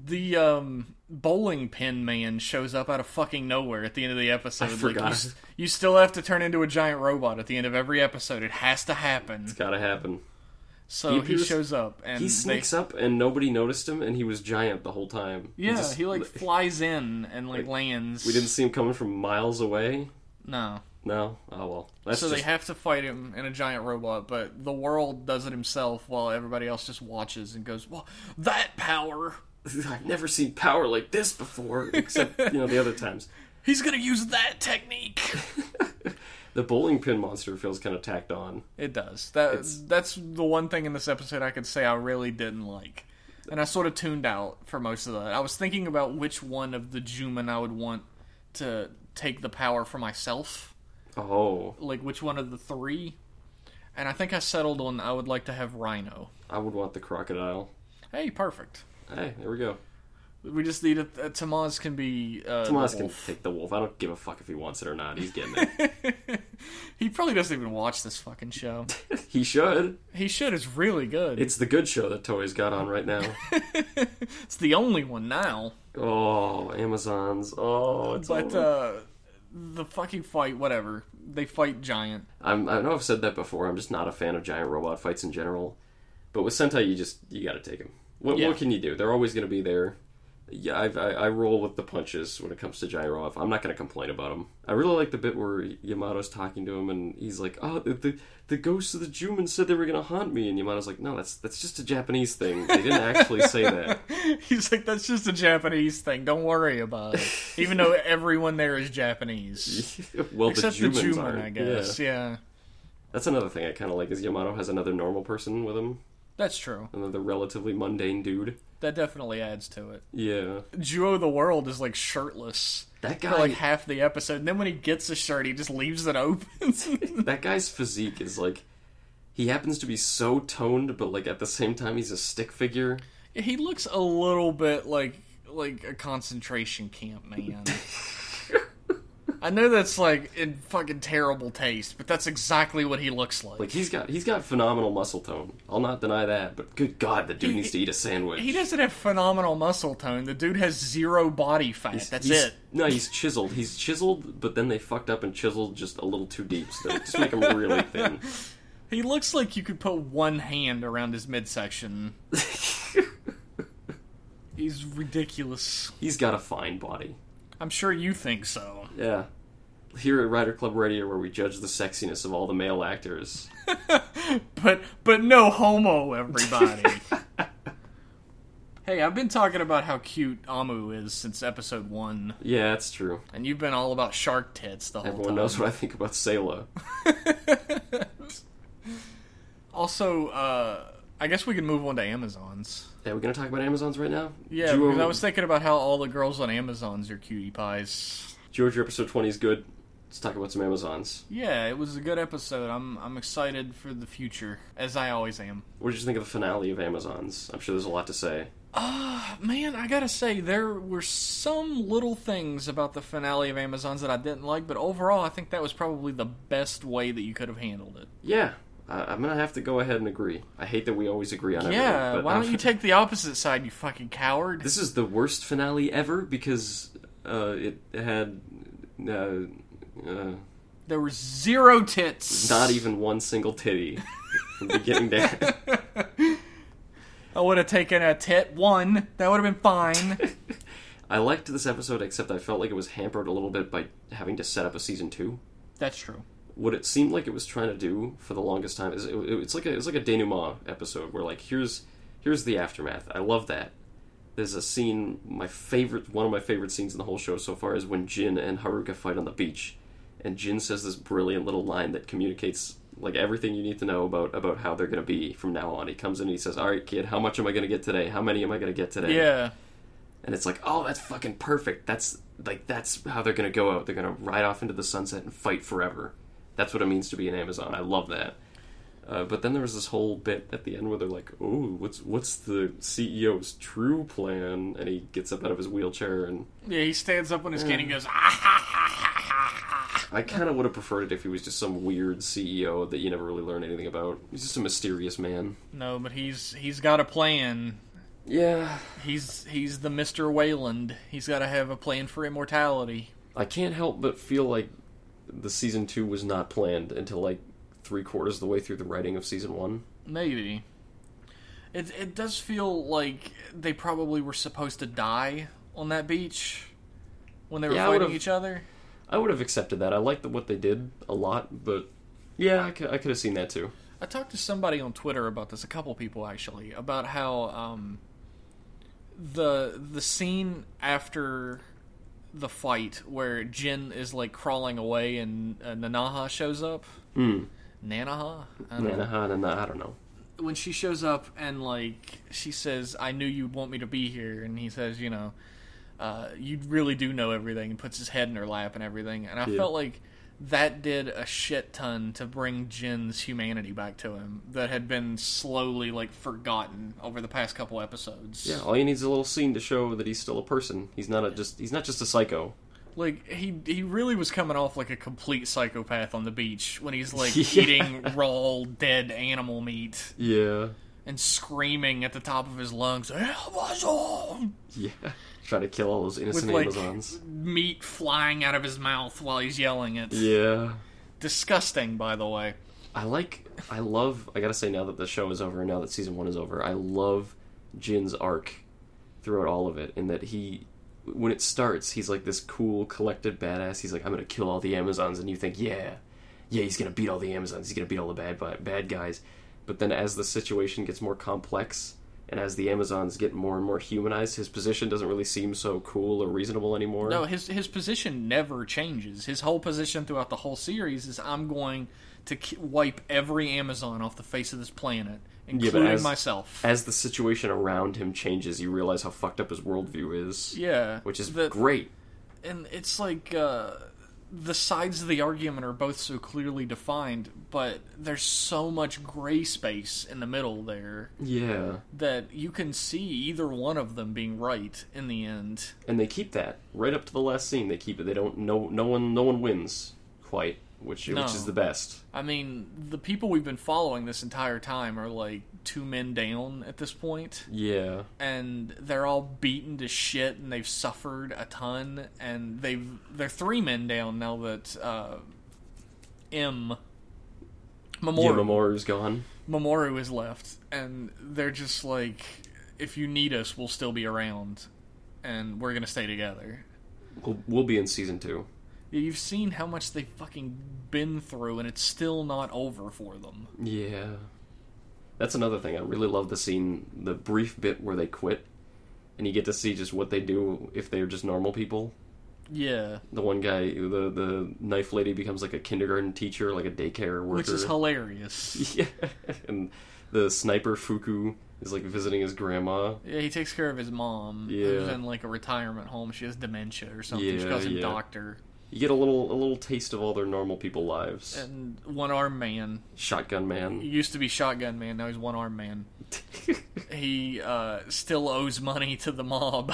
S1: The bowling pin man shows up out of fucking nowhere at the end of the episode.
S2: I forgot.
S1: Like, you still have to turn into a giant robot at the end of every episode. It has to happen.
S2: It's gotta happen.
S1: So he shows up, and
S2: he sneaks up, and nobody noticed him, and he was giant the whole time.
S1: Yeah, he like flies in and like lands.
S2: We didn't see him coming from miles away.
S1: No.
S2: Oh well. That's
S1: so they have to fight him in a giant robot, but the world does it himself while everybody else just watches and goes, "Well, that power."
S2: I've never seen power like this before, except, the other times.
S1: He's gonna use that technique.
S2: The bowling pin monster feels kind of tacked on.
S1: It does. That's the one thing in this episode I could say I really didn't like. And I sort of tuned out for most of that. I was thinking about which one of the Juman I would want to take the power for myself.
S2: Oh.
S1: Like, which one of the three. And I think I settled on I would like to have Rhino.
S2: I would want the crocodile.
S1: Hey, perfect.
S2: Hey, there we go.
S1: We just need Tamaz can be
S2: Tamaz can take the wolf. I don't give a fuck if he wants it or not. He's getting it.
S1: He probably doesn't even watch this fucking show.
S2: He should.
S1: He should. It's really good.
S2: It's the good show that Toei's got on right now.
S1: It's the only one now.
S2: Oh, Amazons. Oh, it's
S1: But the fucking fight, whatever. They fight giant.
S2: I know I've said that before. I'm just not a fan of giant robot fights in general. But with Sentai, you gotta take them. What can you do? They're always going to be there. Yeah, I roll with the punches when it comes to giant robot. I'm not going to complain about them. I really like the bit where Yamato's talking to him, and he's like, "Oh, the ghosts of the Juman said they were going to haunt me," and Yamato's like, "No, that's just a Japanese thing. They didn't actually say that."
S1: He's like, "That's just a Japanese thing. Don't worry about it." Even though everyone there is Japanese,
S2: well,
S1: except the Juman,
S2: are,
S1: I guess. Yeah.
S2: That's another thing I kind of like is Yamato has another normal person with him.
S1: That's true.
S2: Another relatively mundane dude.
S1: That definitely adds to it.
S2: Yeah.
S1: Juo the World is like shirtless.
S2: That guy,
S1: for like half the episode, and then when he gets a shirt, he just leaves it open.
S2: That guy's physique is like, he happens to be so toned, but like at the same time he's a stick figure.
S1: He looks a little bit like a concentration camp man. I know that's like in fucking terrible taste, but that's exactly what he looks like.
S2: Like he's got phenomenal muscle tone. I'll not deny that, but good God, the dude needs to eat a sandwich.
S1: He doesn't have phenomenal muscle tone. The dude has zero body fat. That's it.
S2: No, he's chiseled. He's chiseled, but then they fucked up and chiseled just a little too deep, so they just make him really thin.
S1: He looks like you could put one hand around his midsection. He's ridiculous.
S2: He's got a fine body.
S1: I'm sure you think so.
S2: Yeah. Here at Rider Club Radio, where we judge the sexiness of all the male actors.
S1: but no homo, everybody. Hey, I've been talking about how cute Amu is since episode 1.
S2: Yeah, that's true.
S1: And you've been all about shark tits the whole time.
S2: Everyone knows what I think about Sayla.
S1: Also, I guess we can move on to Amazons.
S2: Yeah, we're going to talk about Amazons right now?
S1: Yeah, because I was thinking about how all the girls on Amazons are cutie pies.
S2: Georgia episode 20 is good. Let's talk about some Amazons.
S1: Yeah, it was a good episode. I'm excited for the future, as I always am.
S2: What did you think of the finale of Amazons? I'm sure there's a lot to say.
S1: Man, I gotta say, there were some little things about the finale of Amazons that I didn't like, but overall, I think that was probably the best way that you could have handled it.
S2: Yeah. I'm gonna have to go ahead and agree. I hate that we always agree on everything.
S1: Yeah, why don't you take the opposite side, you fucking coward?
S2: This is the worst finale ever because it had
S1: there were 0 tits.
S2: Not even one single titty from beginning to end.
S1: I would have taken a tit 1. That would have been fine.
S2: I liked this episode, except I felt like it was hampered a little bit by having to set up a season 2.
S1: That's true.
S2: what it seemed like it was trying to do for the longest time is it's like a denouement episode where like here's the aftermath. I love that. There's a scene, one of my favorite scenes in the whole show so far is when Jin and Haruka fight on the beach, and Jin says this brilliant little line that communicates like everything you need to know about how they're going to be from now on. He comes in and he says, "All right, kid, how much am I going to get today? How many am I going to get today?"
S1: Yeah.
S2: And it's like, oh, that's fucking perfect. That's how they're going to go out. They're going to ride off into the sunset and fight forever. That's what it means to be an Amazon. I love that. But then there was this whole bit at the end where they're like, "Oh, what's the CEO's true plan?" And he gets up out of his wheelchair and
S1: he stands up on his cane and goes, "Ah ha ha ha ha."
S2: I kind of would have preferred it if he was just some weird CEO that you never really learn anything about. He's just a mysterious man.
S1: No, but he's got a plan.
S2: Yeah.
S1: He's the Mr. Wayland. He's got to have a plan for immortality.
S2: I can't help but feel like the season 2 was not planned until like 3/4 of the way through the writing of season 1.
S1: Maybe. It does feel like they probably were supposed to die on that beach when they were fighting each other.
S2: I would have accepted that. I liked what they did a lot, but yeah, I could have seen that too.
S1: I talked to somebody on Twitter about this, a couple people actually, about how the scene after the fight where Jin is like crawling away and Nanaha shows up. Nanaha?
S2: I don't know.
S1: When she shows up and like she says, "I knew you'd want me to be here," and he says, "You know, you really do know everything," and puts his head in her lap and everything. And I felt like that did a shit ton to bring Jin's humanity back to him that had been slowly like forgotten over the past couple episodes.
S2: Yeah, all you need is a little scene to show that he's still a person. He's not just a psycho.
S1: Like, he really was coming off like a complete psychopath on the beach when he's, like, eating raw, dead animal meat.
S2: Yeah.
S1: And screaming at the top of his lungs, "Amazon!"
S2: Yeah. Trying to kill all those innocent
S1: with, like,
S2: Amazons.
S1: Meat flying out of his mouth while he's yelling it.
S2: Yeah.
S1: Disgusting, by the way.
S2: I gotta say, now that the show is over and now that season 1 is over, I love Jin's arc throughout all of it, in that when it starts, he's like this cool, collected badass. He's like, "I'm gonna kill all the Amazons," and you think, yeah, he's gonna beat all the Amazons. He's gonna beat all the bad guys. But then, as the situation gets more complex, and as the Amazons get more and more humanized, his position doesn't really seem so cool or reasonable anymore.
S1: No, his position never changes. His whole position throughout the whole series is, "I'm going to wipe every Amazon off the face of this planet, including myself."
S2: As the situation around him changes, you realize how fucked up his worldview is.
S1: Yeah.
S2: Which is great.
S1: And it's like, the sides of the argument are both so clearly defined, but there's so much gray space in the middle there.
S2: Yeah.
S1: That you can see either one of them being right in the end.
S2: And they keep that right up to the last scene. They keep it. They don't. No one wins quite. Which is the best.
S1: I mean, the people we've been following this entire time are like 2 men down at this point.
S2: Yeah.
S1: And they're all beaten to shit, and they've suffered a ton, and they're 3 men down now that
S2: Mamoru's gone.
S1: Mamoru is left, and they're just like, "If you need us, we'll still be around, and we're gonna stay together."
S2: We'll be in season 2.
S1: You've seen how much they've fucking been through, and it's still not over for them.
S2: Yeah. That's another thing. I really love the brief bit where they quit, and you get to see just what they do if they're just normal people.
S1: Yeah.
S2: The one guy, the knife lady, becomes like a kindergarten teacher, like a daycare worker.
S1: Which is hilarious.
S2: Yeah. And the sniper, Fuku, is like visiting his grandma.
S1: Yeah, he takes care of his mom, who's in like a retirement home. She has dementia or something. She calls him doctor. You
S2: get a little taste of all their normal people lives.
S1: And One Arm Man.
S2: Shotgun Man.
S1: He used to be Shotgun Man, now he's One Arm Man. He still owes money to the mob.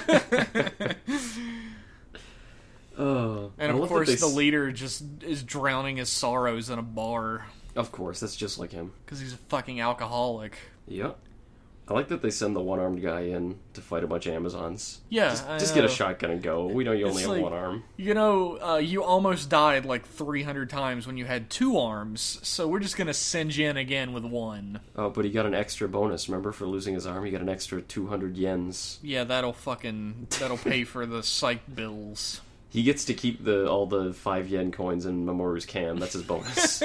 S1: And of course the leader just is drowning his sorrows in a bar.
S2: Of course, that's just like him.
S1: Because he's a fucking alcoholic.
S2: Yep. I like that they send the one-armed guy in to fight a bunch of Amazons.
S1: Yeah,
S2: just get a shotgun and go. We know you only have one arm.
S1: You know, you almost died like 300 times when you had 2 arms, so we're just gonna send you in again with 1.
S2: Oh, but he got an extra bonus. Remember, for losing his arm, he got an extra 200 yens.
S1: Yeah, that'll pay for the psych bills.
S2: He gets to keep all the 5 yen coins in Mamoru's can. That's his bonus.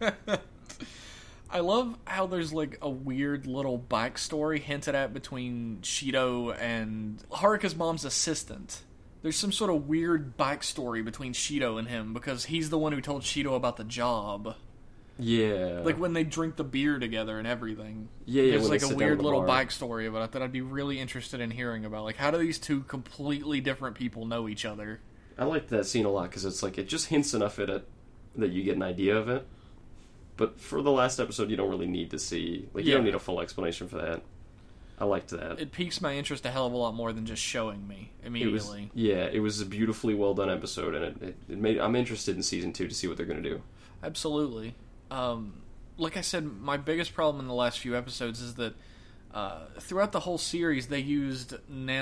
S1: I love how there's like a weird little backstory hinted at between Shido and Haruka's mom's assistant. There's some sort of weird backstory between Shido and him because he's the one who told Shido about the job.
S2: Yeah.
S1: Like when they drink the beer together and everything.
S2: Yeah,
S1: There's like a weird little
S2: bar.
S1: backstory of it that I'd be really interested in hearing about. Like, how do these two completely different people know each other?
S2: I liked that scene a lot because it's like it just hints enough at it that you get an idea of it. But for the last episode, you don't really need to see... Like, you don't need a full explanation for that. I liked that.
S1: It piques my interest a hell of a lot more than just showing me immediately.
S2: It was a beautifully well done episode, and it made... I'm interested in Season 2 to see what they're going to do.
S1: Absolutely. Like I said, my biggest problem in the last few episodes is that throughout the whole series, they used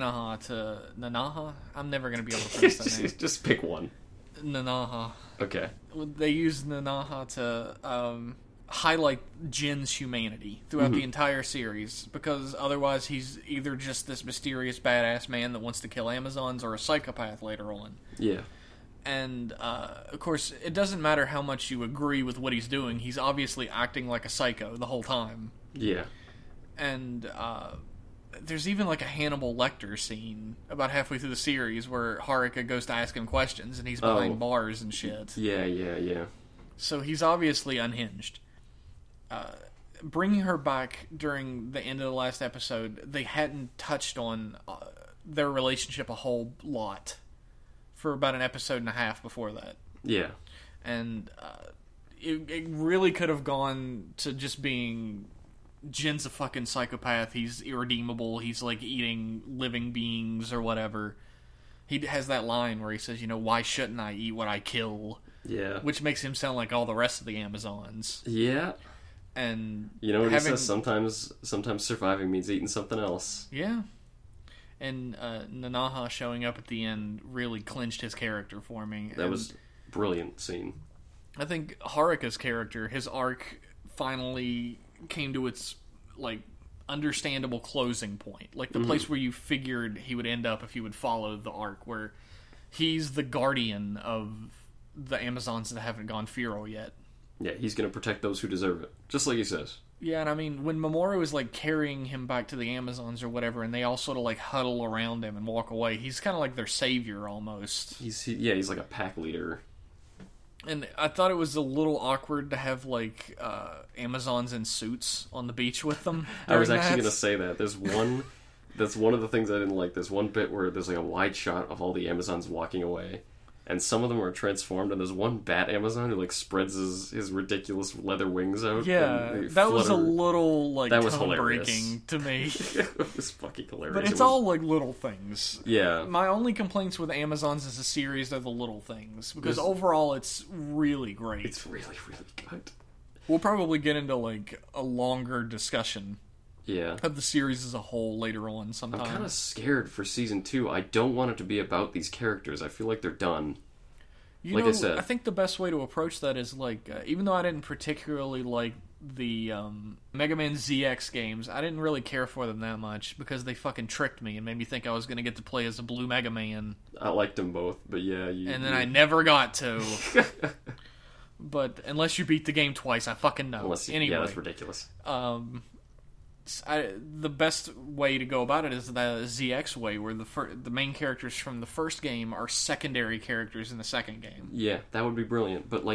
S1: Nanaha? I'm never going to be able to pronounce that name.
S2: Just pick one.
S1: Nanaha.
S2: Okay.
S1: They used Nanaha to highlight Jin's humanity throughout the entire series, because otherwise he's either just this mysterious badass man that wants to kill Amazons or a psychopath later on.
S2: Yeah.
S1: And, of course, it doesn't matter how much you agree with what he's doing, he's obviously acting like a psycho the whole time.
S2: Yeah.
S1: And, there's even like a Hannibal Lecter scene about halfway through the series where Haruka goes to ask him questions and he's behind bars and shit.
S2: Yeah.
S1: So he's obviously unhinged. Bringing her back during the end of the last episode, they hadn't touched on their relationship a whole lot for about an episode and a half before that.
S2: Yeah.
S1: And it really could have gone to just being... Jin's a fucking psychopath, he's irredeemable, he's like eating living beings or whatever. He has that line where he says, why shouldn't I eat what I kill?
S2: Yeah.
S1: Which makes him sound like all the rest of the Amazons.
S2: Yeah.
S1: And
S2: you know what he says? Sometimes surviving means eating something else.
S1: Yeah. And Nanaha showing up at the end really clinched his character for me.
S2: That was a brilliant scene.
S1: I think Haruka's character, his arc finally came to its like understandable closing point, like the place where you figured he would end up if you would follow the arc, where he's the guardian of the Amazons that haven't gone feral yet.
S2: Yeah, he's gonna protect those who deserve it, just like he says.
S1: Yeah, and I mean, when Mamoru is like carrying him back to the Amazons or whatever, and they all sort of like huddle around him and walk away, he's kind of like their savior almost.
S2: He's like a pack leader.
S1: And I thought it was a little awkward to have, like, Amazons in suits on the beach with them.
S2: I was actually going to say that. That's one of the things I didn't like. There's one bit where there's, like, a wide shot of all the Amazons walking away. And some of them are transformed, and there's one bat Amazon who, like, spreads his ridiculous leather wings out.
S1: Yeah, that was a little, like, tone-breaking to me.
S2: It was fucking hilarious.
S1: But it's all, like, little things.
S2: Yeah.
S1: My only complaints with Amazons as a series are the little things. Because overall, it's really great.
S2: It's really, really good.
S1: We'll probably get into, like, a longer discussion.
S2: Yeah.
S1: Of the series as a whole later on sometime.
S2: I'm kind of scared for Season 2. I don't want it to be about these characters. I feel like they're done.
S1: I said, I think the best way to approach that is, like, even though I didn't particularly like the Mega Man ZX games, I didn't really care for them that much because they fucking tricked me and made me think I was going to get to play as a Blue Mega Man.
S2: I liked them both, but yeah.
S1: And then I never got to. But unless you beat the game twice, I fucking know. Anyway,
S2: yeah, that's ridiculous.
S1: The best way to go about it is the ZX way, where the main characters from the first game are secondary characters in the second game.
S2: Yeah, that would be brilliant. But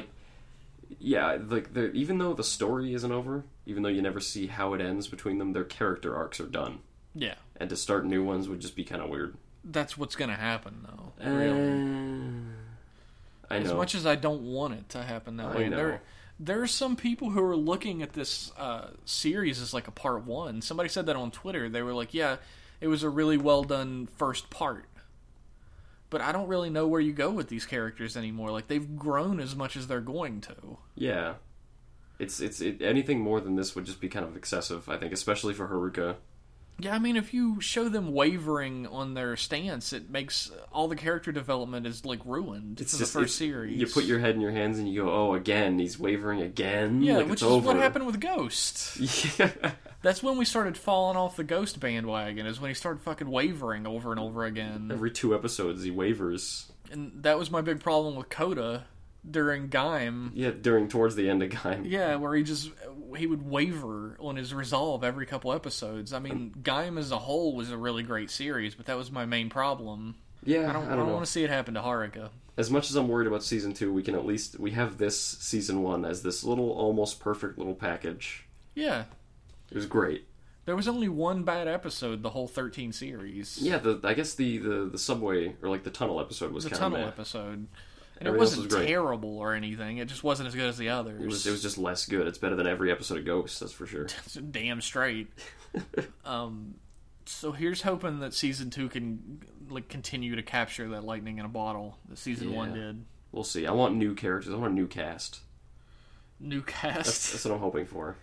S2: even though the story isn't over, even though you never see how it ends between them, their character arcs are done.
S1: Yeah,
S2: and to start new ones would just be kind of weird.
S1: That's what's going to happen, though. Really,
S2: I know.
S1: As much as I don't want it to happen that way. There are some people who are looking at this series as like a part one. Somebody said that on Twitter. They were like, yeah, it was a really well done first part. But I don't really know where you go with these characters anymore. Like, they've grown as much as they're going to.
S2: Yeah. Anything more than this would just be kind of excessive, I think, especially for Haruka.
S1: Yeah, I mean, if you show them wavering on their stance, it makes all the character development is, like, ruined for the first series.
S2: You put your head in your hands and you go, oh, again, he's wavering again?
S1: Yeah,
S2: like,
S1: which is what happened with Ghost.
S2: Yeah.
S1: That's when we started falling off the Ghost bandwagon, is when he started fucking wavering over and over again.
S2: Every 2 episodes, he wavers.
S1: And that was my big problem with Coda during Gaim.
S2: Yeah, towards the end of Gaim.
S1: Yeah, where he would waver on his resolve every couple episodes. I mean, Gaim as a whole was a really great series, but that was my main problem.
S2: Yeah,
S1: I don't want to see it happen to Haruka.
S2: As much as I'm worried about season 2, we have this season 1 as this little, almost perfect little package.
S1: Yeah.
S2: It was great.
S1: There was only one bad episode the whole 13 series.
S2: Yeah, I guess the subway, or like the tunnel episode was kind of
S1: the tunnel episode. And it wasn't terrible or anything. It just wasn't as good as the others.
S2: It was just less good. It's better than every episode of Ghost, that's for sure.
S1: Damn straight. So here's hoping that season 2 can continue to capture that lightning in a bottle that season 1 did.
S2: We'll see. I want new characters. I want a new cast.
S1: New cast?
S2: That's what I'm hoping for.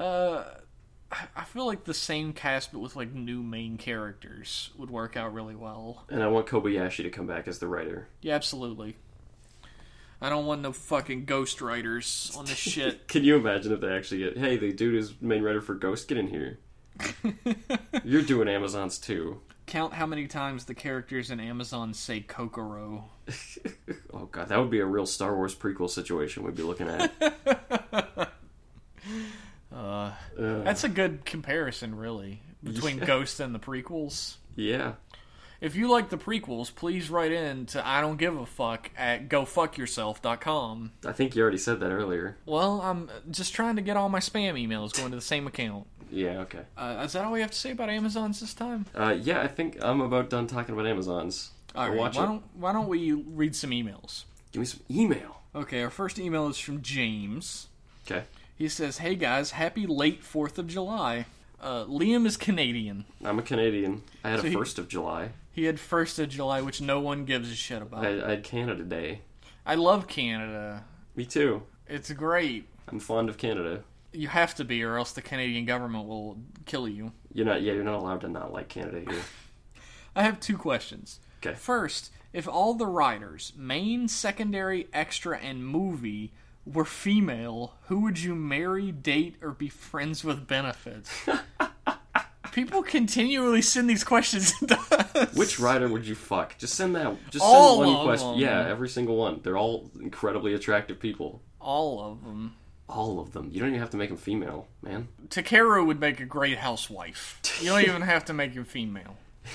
S1: I feel like the same cast but with new main characters would work out really well.
S2: And I want Kobayashi to come back as the writer.
S1: Yeah, absolutely. I don't want no fucking ghost writers on this shit.
S2: Can you imagine if they actually hey, the dude is main writer for Ghost, get in here. You're doing Amazons too.
S1: Count how many times the characters in Amazon say Kokoro.
S2: Oh god, that would be a real Star Wars prequel situation we'd be looking at.
S1: That's a good comparison, really, between Ghost and the prequels.
S2: Yeah.
S1: If you like the prequels, please write in to I don't give a fuck at gofuckyourself.com.
S2: I think you already said that earlier.
S1: Well, I'm just trying to get all my spam emails going to the same account.
S2: Yeah, okay.
S1: Is that all we have to say about Amazons this time?
S2: Yeah, I think I'm about done talking about Amazons.
S1: All right, why don't we read some emails?
S2: Give me some email.
S1: Okay, our first email is from James.
S2: Okay.
S1: He says, "Hey guys, happy late 4th of July. Liam is Canadian.
S2: I'm a Canadian. I had a 1st of July.
S1: He had 1st of July, which no one gives a shit about.
S2: I had Canada Day.
S1: I love Canada.
S2: Me too.
S1: It's great.
S2: I'm fond of Canada.
S1: You have to be, or else the Canadian government will kill you.
S2: You're not allowed to not like Canada here.
S1: I have 2 questions.
S2: Okay.
S1: First, if all the writers, main, secondary, extra, and movie, were female, who would you marry, date, or be friends with benefits? People continually send these questions to us.
S2: Which writer would you fuck? Just send that. Just
S1: all
S2: send one
S1: of
S2: question.
S1: them.
S2: Yeah, every single one. They're all incredibly attractive people.
S1: All of them.
S2: All of them. You don't even have to make them female, man.
S1: Takeru would make a great housewife. You don't even have to make him female.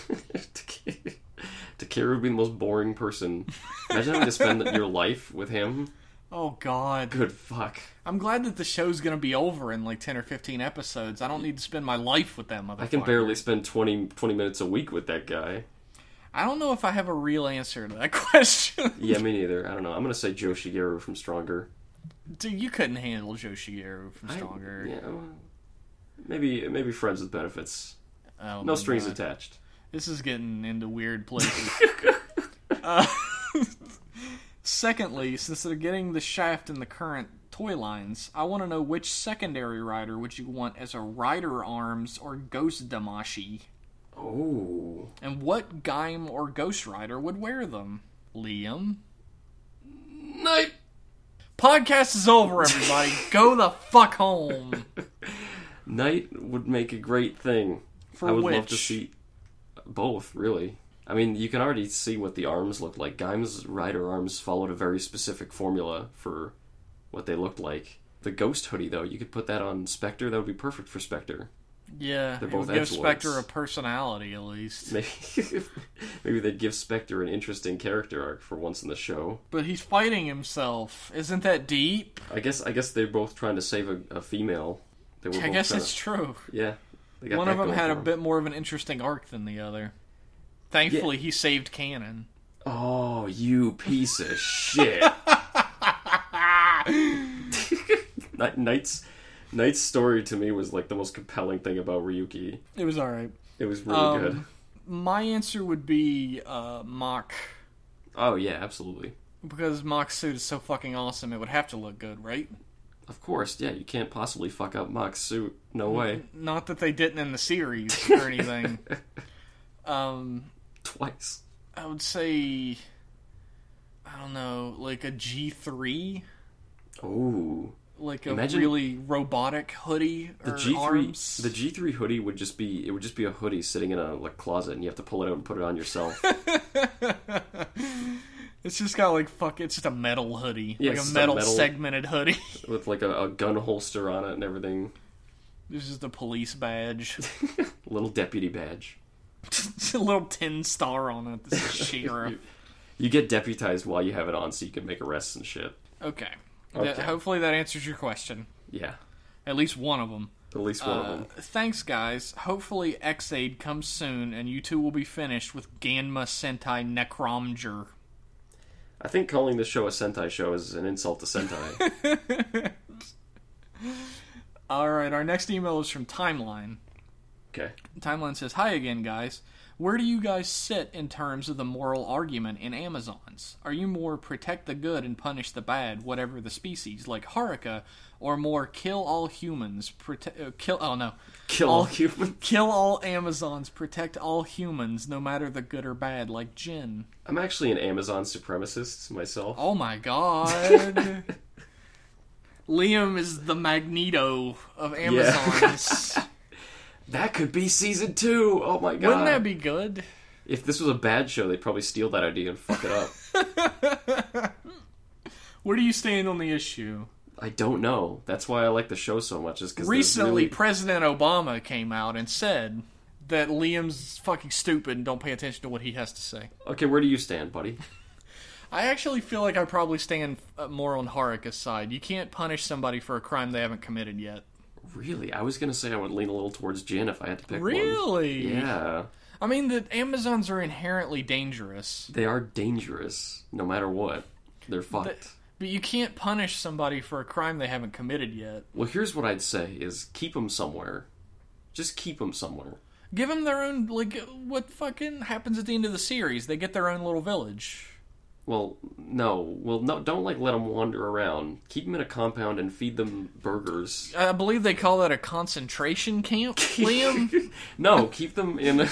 S2: Takeru would be the most boring person. Imagine having to spend your life with him.
S1: Oh, God.
S2: Good fuck.
S1: I'm glad that the show's going to be over in 10 or 15 episodes. I don't need to spend my life with that motherfucker.
S2: I can barely spend 20 minutes a week with that guy.
S1: I don't know if I have a real answer to that question.
S2: Yeah, me neither. I don't know. I'm going to say Joe Shigeru from Stronger.
S1: Dude, you couldn't handle Joe Shigeru from Stronger.
S2: Yeah, well, maybe friends with benefits.
S1: Oh,
S2: no strings attached.
S1: This is getting into weird places. Secondly, since they're getting the Shaft in the current toy lines, I want to know which secondary rider would you want as a Rider Arms or Ghost Damashi?
S2: Oh.
S1: And what Gaim or Ghost Rider would wear them? Liam?
S2: Night!
S1: Podcast is over, everybody. Go the fuck home.
S2: Knight would make a great thing.
S1: For
S2: I would
S1: which?
S2: love to see both, really. I mean, you can already see what the arms look like. Gaim's rider arms followed a very specific formula for what they looked like. The Ghost hoodie, though, you could put that on Spectre. That would be perfect for Spectre.
S1: Yeah,
S2: they're both
S1: it would give
S2: edgelords.
S1: Spectre a personality, at least.
S2: Maybe they'd give Spectre an interesting character arc for once in the show.
S1: But he's fighting himself. Isn't that deep?
S2: I guess they're both trying to save a female.
S1: I guess that's true.
S2: Yeah.
S1: One of them had a bit more of an interesting arc than the other. Thankfully, he saved Canon.
S2: Oh, you piece of shit. Knight's story to me was like the most compelling thing about Ryuki.
S1: It was alright.
S2: It was really good.
S1: My answer would be Mach.
S2: Oh, yeah, absolutely.
S1: Because Mach's suit is so fucking awesome, it would have to look good, right?
S2: Of course, yeah, you can't possibly fuck up Mach's suit. No way.
S1: Not that they didn't in the series or anything.
S2: Twice.
S1: I would say, I don't know, like a G3?
S2: Oh.
S1: Like a really robotic hoodie or arms?
S2: The G3 hoodie would just be a hoodie sitting in a closet and you have to pull it out and put it on yourself.
S1: It's just got like it's just a metal hoodie,
S2: Yeah,
S1: like
S2: it's
S1: a
S2: just a
S1: metal
S2: metal-
S1: segmented hoodie.
S2: with like a gun holster on it and everything.
S1: This is the police badge.
S2: Little deputy badge.
S1: It's a little tin star on it. This is sheriff.
S2: You get deputized while you have it on, so you can make arrests and shit.
S1: Okay.
S2: Okay.
S1: Hopefully that answers your question.
S2: Yeah,
S1: At least one of them.
S2: at least one of them.
S1: Thanks, guys. Hopefully X-Aid comes soon, and you two will be finished with Ganma Sentai Necromger.
S2: I think calling this show a Sentai show is an insult to Sentai.
S1: Alright, our next email is from Timeline.
S2: Okay.
S1: Timeline says, "Hi again, guys. Where do you guys sit in terms of the moral argument in Amazons? Are you more protect the good and punish the bad, whatever the species, like Haruka, or more kill all humans, kill
S2: All humans.
S1: kill all Amazons, protect all humans, no matter the good or bad, like Jin?"
S2: I'm actually an Amazon supremacist myself.
S1: Oh my god. Liam is the Magneto of Amazons.
S2: That could be season 2. Oh my god.
S1: Wouldn't that be good?
S2: If this was a bad show, they'd probably steal that idea and fuck it up.
S1: Where do you stand on the issue?
S2: I don't know. That's why I like the show so much. Is because
S1: Recently, President Obama came out and said that Liam's fucking stupid and don't pay attention to what he has to say.
S2: Okay, where do you stand, buddy?
S1: I actually feel like I probably stand more on Haruka's side. You can't punish somebody for a crime they haven't committed yet.
S2: Really? I was gonna say I would lean a little towards Jin if I had to pick one.
S1: Really?
S2: Yeah.
S1: I mean, the Amazons are inherently dangerous.
S2: They are dangerous, no matter what. They're fucked.
S1: But you can't punish somebody for a crime they haven't committed yet.
S2: Well, here's what I'd say is keep them somewhere. Just keep them somewhere.
S1: Give them their own, like, what fucking happens at the end of the series? They get their own little village.
S2: Well, no, don't like let them wander around. Keep them in a compound and feed them burgers.
S1: I believe they call that a concentration camp, Liam?
S2: No, keep them in.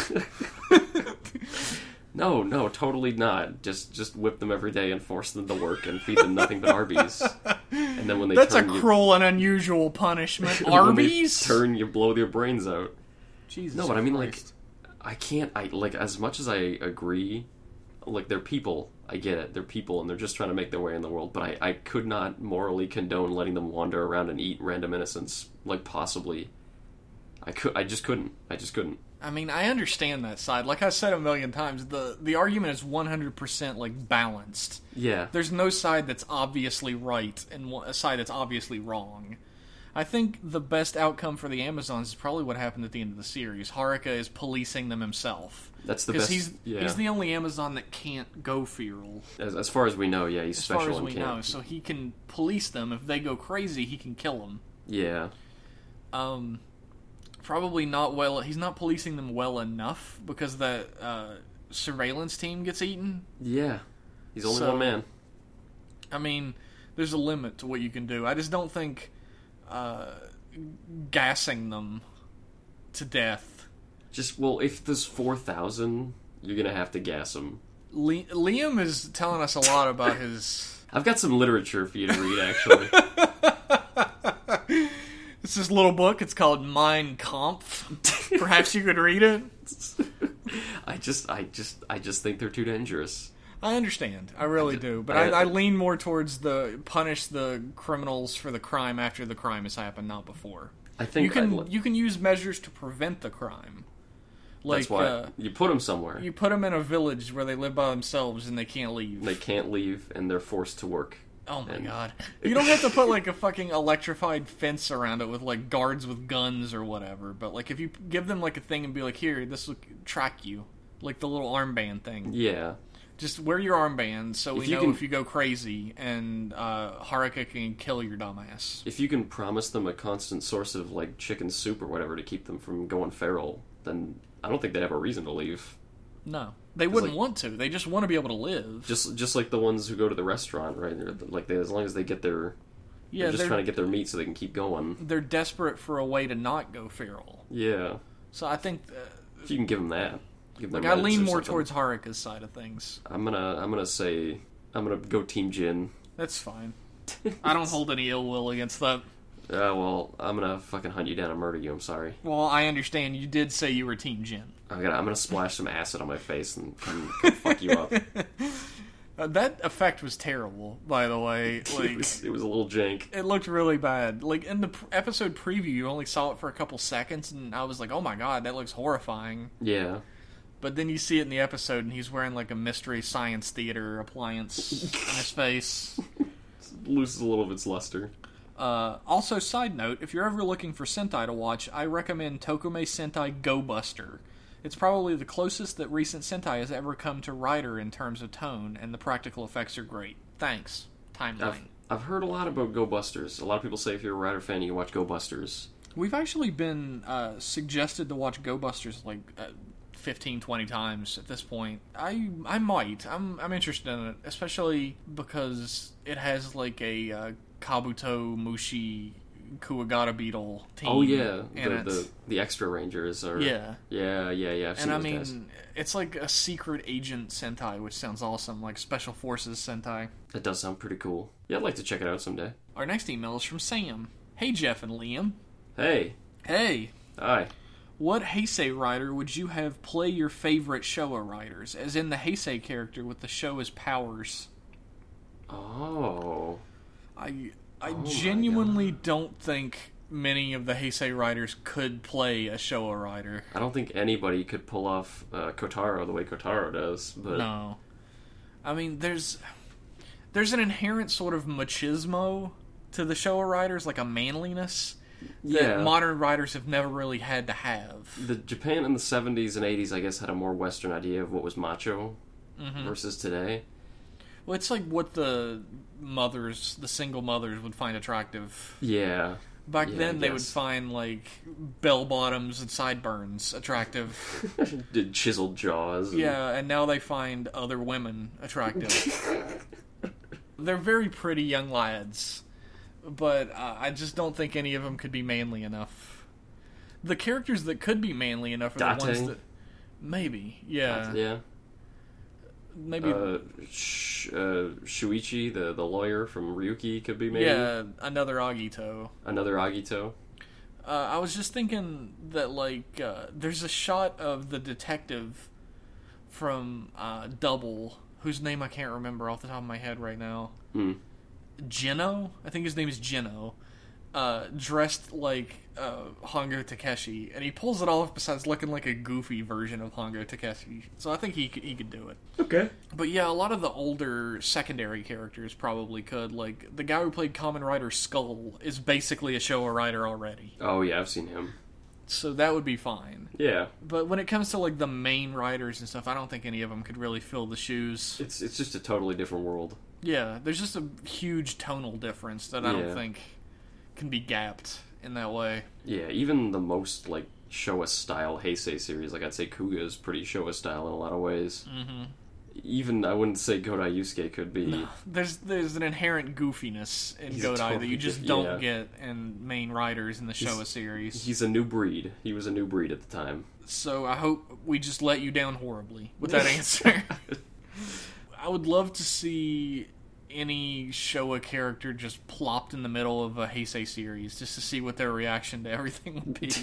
S2: No, totally not. Just whip them every day and force them to work and feed them nothing but Arby's. And then when they
S1: That's a
S2: turn
S1: cruel and unusual punishment.
S2: when they
S1: Arby's?
S2: turn, you blow their brains out.
S1: Jesus
S2: No, but I mean,
S1: Christ.
S2: like, as much as I agree, like, they're people. I get it. They're people, and they're just trying to make their way in the world. But I could not morally condone letting them wander around and eat random innocents. Like, possibly. I just couldn't.
S1: I mean, I understand that side. Like I said a million times, the argument is 100% like balanced.
S2: Yeah.
S1: There's no side that's obviously right and a side that's obviously wrong. I think the best outcome for the Amazons is probably what happened at the end of the series. Haruka is policing them himself.
S2: That's the best.
S1: Because
S2: yeah.
S1: he's the only Amazon that can't go feral.
S2: As far as we know, yeah, he's
S1: As
S2: special
S1: far as
S2: and
S1: we
S2: can't.
S1: know. So he can police them. If they go crazy, he can kill them.
S2: Yeah.
S1: Probably not well. He's not policing them well enough because the surveillance team gets eaten.
S2: Yeah. He's only
S1: So-
S2: one man.
S1: I mean, there's a limit to what you can do. I just don't think gassing them to death.
S2: Well, if there's 4,000, you're gonna have to gas them.
S1: Liam is telling us a lot about his...
S2: I've got some literature for you to read, actually.
S1: It's this little book. It's called Mein Kampf. Perhaps you could read it.
S2: I just think they're too dangerous.
S1: I understand. I really do. But
S2: I-
S1: I lean more towards the punish the criminals for the crime after the crime has happened, not before.
S2: I think
S1: You can use measures to prevent the crime. Like,
S2: that's why you put them somewhere.
S1: you put them in a village where they live by themselves and they can't leave.
S2: They can't leave, and they're forced to work.
S1: Oh my
S2: And-
S1: god. You don't have to put like a fucking electrified fence around it with like guards with guns or whatever, but like if you give them like a thing and be like, here, this will track you. Like the little armband thing.
S2: Yeah.
S1: Just wear your armband so we
S2: If you
S1: know
S2: can-
S1: if you go crazy and Haruka can kill your dumbass.
S2: If you can promise them a constant source of, like, chicken soup or whatever to keep them from going feral, then I don't think they'd have a reason to leave.
S1: No. They wouldn't
S2: like-
S1: want to. They just want to be able to live.
S2: Just like the ones who go to the restaurant, right? Like, as long as they get their...
S1: Yeah,
S2: they're just trying to get their meat so they can keep going.
S1: they're desperate for a way to not go feral.
S2: Yeah.
S1: So I think
S2: If you can give them that. Give them
S1: like I
S2: meds
S1: lean
S2: or
S1: more
S2: something.
S1: towards Haruka's side of things.
S2: I'm gonna go Team Jin.
S1: That's fine. I don't hold any ill will against that.
S2: Well, I'm gonna fucking hunt you down and murder you. I'm sorry.
S1: Well, I understand. You did say you were Team Jin.
S2: I'm gonna splash some acid on my face and come fuck you up.
S1: That effect was terrible, by the way. Like,
S2: it was a little jank.
S1: it looked really bad. Like, in the episode preview, you only saw it for a couple seconds, and I was like, oh my god, that looks horrifying.
S2: Yeah.
S1: But then you see it in the episode, and he's wearing, like, a Mystery Science Theater appliance in his face.
S2: It loses a little of its luster.
S1: Also, side note, if you're ever looking for Sentai to watch, I recommend Tokome Sentai Go Buster. It's probably the closest that recent Sentai has ever come to Rider in terms of tone, and the practical effects are great. Thanks. Timeline.
S2: I've heard a lot about Go Busters. A lot of people say if you're a Rider fan, you watch Go Busters.
S1: We've actually been suggested to watch Go Busters like 15, 20 times at this point. I might. I'm interested in it, especially because it has like a Kabuto Mushi Kuwagata Beetle team.
S2: Oh yeah,
S1: and
S2: the extra rangers are.
S1: Yeah.
S2: I've seen
S1: And I
S2: those
S1: mean,
S2: guys.
S1: it's like a secret agent Sentai, which sounds awesome, like Special Forces Sentai.
S2: That does sound pretty cool. Yeah, I'd like to check it out someday.
S1: Our next email is from Sam. Hey Jeff and Liam.
S2: Hey.
S1: Hey.
S2: Hi.
S1: What Heisei writer would you have play your favorite Showa writers, as in the Heisei character with the Showa's powers?
S2: Oh.
S1: I
S2: Oh my
S1: genuinely don't think many of the Heisei writers could play a Showa writer.
S2: I don't think anybody could pull off Kotaro the way Kotaro does. But
S1: No. I mean, there's an inherent sort of machismo to the Showa writers, like a manliness that
S2: yeah,
S1: modern writers have never really had to have.
S2: the Japan in the 70s and 80s, I guess, had a more Western idea of what was macho
S1: Mm-hmm.
S2: versus today.
S1: Well, it's like what the single mothers would find attractive.
S2: Yeah.
S1: Back
S2: Yeah,
S1: then,
S2: I
S1: they would
S2: guess.
S1: find, like, bell bottoms and sideburns attractive.
S2: Did chiseled jaws. And...
S1: Yeah, and now they find other women attractive. They're very pretty young lads, but I just don't think any of them could be manly enough. The characters that could be manly enough are the ones
S2: Date?
S1: that... Maybe, yeah.
S2: Yeah.
S1: Maybe...
S2: Shuichi, the lawyer from Ryuki, could be maybe.
S1: Yeah, another Agito.
S2: Another Agito.
S1: I was just thinking that, like, there's a shot of the detective from Double, whose name I can't remember off the top of my head right now. Gino? I think his name is Gino. Dressed like Hongo Takeshi, and he pulls it off besides looking like a goofy version of Hongo Takeshi. So I think he could do it.
S2: Okay.
S1: But yeah, a lot of the older secondary characters probably could. Like, the guy who played Kamen Rider Skull is basically a Showa writer already.
S2: Oh, yeah, I've seen him.
S1: So that would be fine.
S2: Yeah.
S1: But when it comes to, like, the main writers and stuff, I don't think any of them could really fill the shoes.
S2: It's just a totally different world.
S1: Yeah, there's just a huge tonal difference that I don't
S2: Yeah.
S1: think can be gapped in that way.
S2: Yeah, even the most, like, Showa-style Heisei series, like, I'd say Kuga is pretty Showa-style in a lot of ways. Mm-hmm. Even, I wouldn't say Godai Yusuke could be...
S1: No, there's an inherent goofiness in
S2: He's a
S1: Godai that
S2: totally
S1: you just
S2: different-
S1: don't get in main writers in the Showa series.
S2: He's a new breed. He was a new breed at the time.
S1: So I hope we just let you down horribly with that answer. I would love to see any Showa character just plopped in the middle of a Heisei series just to see what their reaction to everything would be.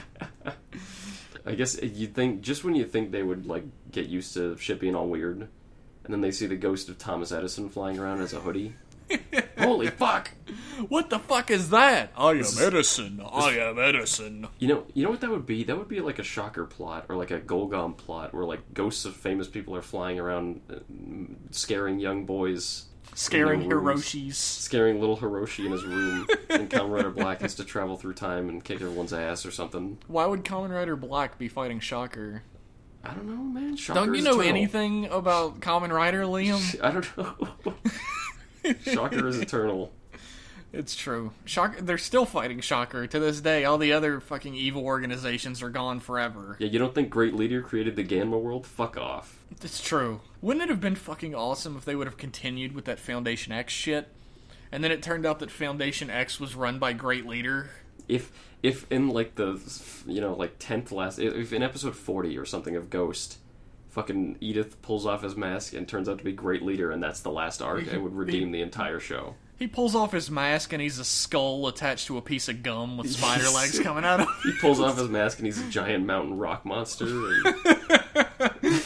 S2: I guess you'd think, just when you think they would, like, get used to shit being all weird, and then they see the ghost of Thomas Edison flying around as a hoodie. Holy fuck!
S1: What the fuck is that? I am Edison. I am Edison.
S2: You know what that would be? That would be like a Shocker plot, or like a Golgom plot, where, like, ghosts of famous people are flying around, scaring young boys.
S1: Scaring
S2: in their rooms.
S1: Hiroshis.
S2: Scaring little Hiroshi in his room, and Kamen Rider Black has to travel through time and kick everyone's ass or something.
S1: Why would Kamen Rider Black be fighting Shocker?
S2: I don't know, man. Shocker
S1: Don't you
S2: is
S1: know
S2: eternal.
S1: anything about Kamen Rider, Liam?
S2: I don't know. Shocker is eternal.
S1: It's true. Shocker, they're still fighting Shocker to this day. All the other fucking evil organizations are gone forever.
S2: Yeah, you don't think Great Leader created the Ganma world? Fuck off.
S1: It's true. Wouldn't it have been fucking awesome if they would have continued with that Foundation X shit? And then it turned out that Foundation X was run by Great Leader?
S2: If in, like, the, like, 10th last... If in episode 40 or something of Ghost, fucking Edith pulls off his mask and turns out to be Great Leader, and that's the last arc, it would redeem the entire show.
S1: He pulls off his mask and he's a skull attached to a piece of gum with spider legs coming out of it.
S2: He pulls off his mask and he's a giant mountain rock monster. And...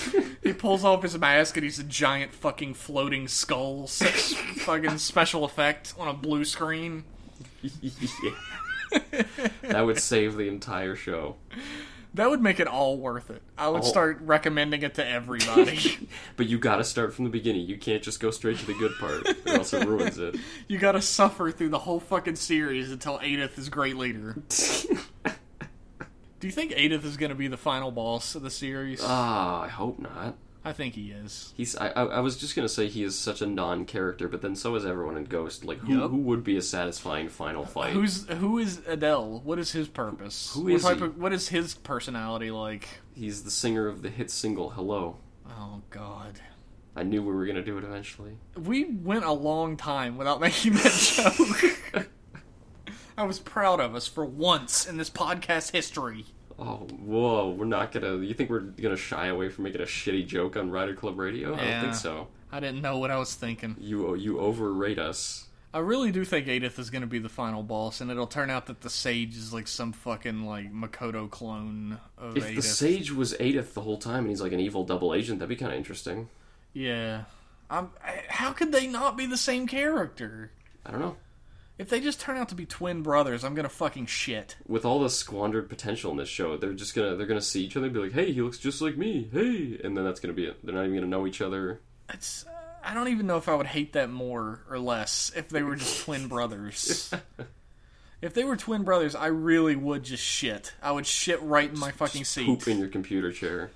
S1: He pulls off his mask and he's a giant fucking floating skull, fucking special effect on a blue screen.
S2: Yeah. That would save the entire show.
S1: That would make it all worth it. I would start recommending it to everybody.
S2: But you gotta start from the beginning. You can't just go straight to the good part, or else it ruins it.
S1: You gotta suffer through the whole fucking series until Adith is great leader. Do you think Adith is gonna be the final boss of the series?
S2: I hope not.
S1: I think he is.
S2: I was just gonna say he is such a non-character, but then so is everyone in Ghost. Like, who would be a satisfying final fight?
S1: Who is Adele? What is his purpose? What is his personality like?
S2: He's the singer of the hit single "Hello."
S1: Oh God!
S2: I knew we were gonna do it eventually.
S1: We went a long time without making that joke. I was proud of us for once in this podcast history.
S2: Oh, whoa, we're not gonna... You think we're gonna shy away from making a shitty joke on Rider Club Radio? I don't think so.
S1: I didn't know what I was thinking.
S2: You overrate us.
S1: I really do think Adith is gonna be the final boss, and it'll turn out that the Sage is like some fucking, like, Makoto clone of Adith.
S2: If the Sage was Adith the whole time and he's like an evil double agent, that'd be kind of interesting.
S1: Yeah. How could they not be the same character?
S2: I don't know.
S1: If they just turn out to be twin brothers, I'm gonna fucking shit.
S2: With all the squandered potential in this show, they're gonna see each other and be like, "Hey, he looks just like me. Hey," and then that's gonna be it. They're not even gonna know each other.
S1: I don't even know if I would hate that more or less if they were just twin brothers. If they were twin brothers, I really would just shit. I would shit right in my fucking seat.
S2: Poop in your computer chair.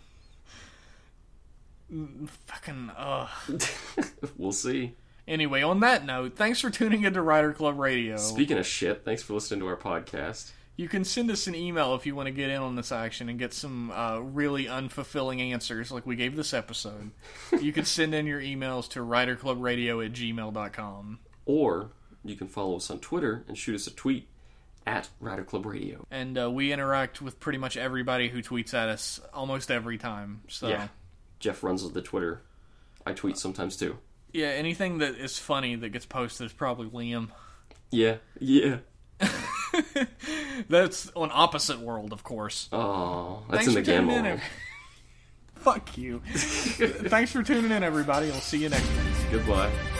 S1: Fucking
S2: We'll see.
S1: Anyway, on that note, thanks for tuning into Rider Club Radio.
S2: Speaking of shit, thanks for listening to our podcast.
S1: You can send us an email if you want to get in on this action and get some really unfulfilling answers like we gave this episode. You can send in your emails to riderclubradio@gmail.com.
S2: Or you can follow us on Twitter and shoot us a tweet at Rider Club Radio.
S1: And we interact with pretty much everybody who tweets at us almost every time. So.
S2: Yeah, Jeff runs the Twitter. I tweet sometimes too.
S1: Yeah, anything that is funny that gets posted is probably Liam.
S2: Yeah.
S1: That's on Opposite World, of course.
S2: Oh, that's in the game.
S1: Fuck you. Thanks for tuning in, everybody. I'll see you next week.
S2: Goodbye.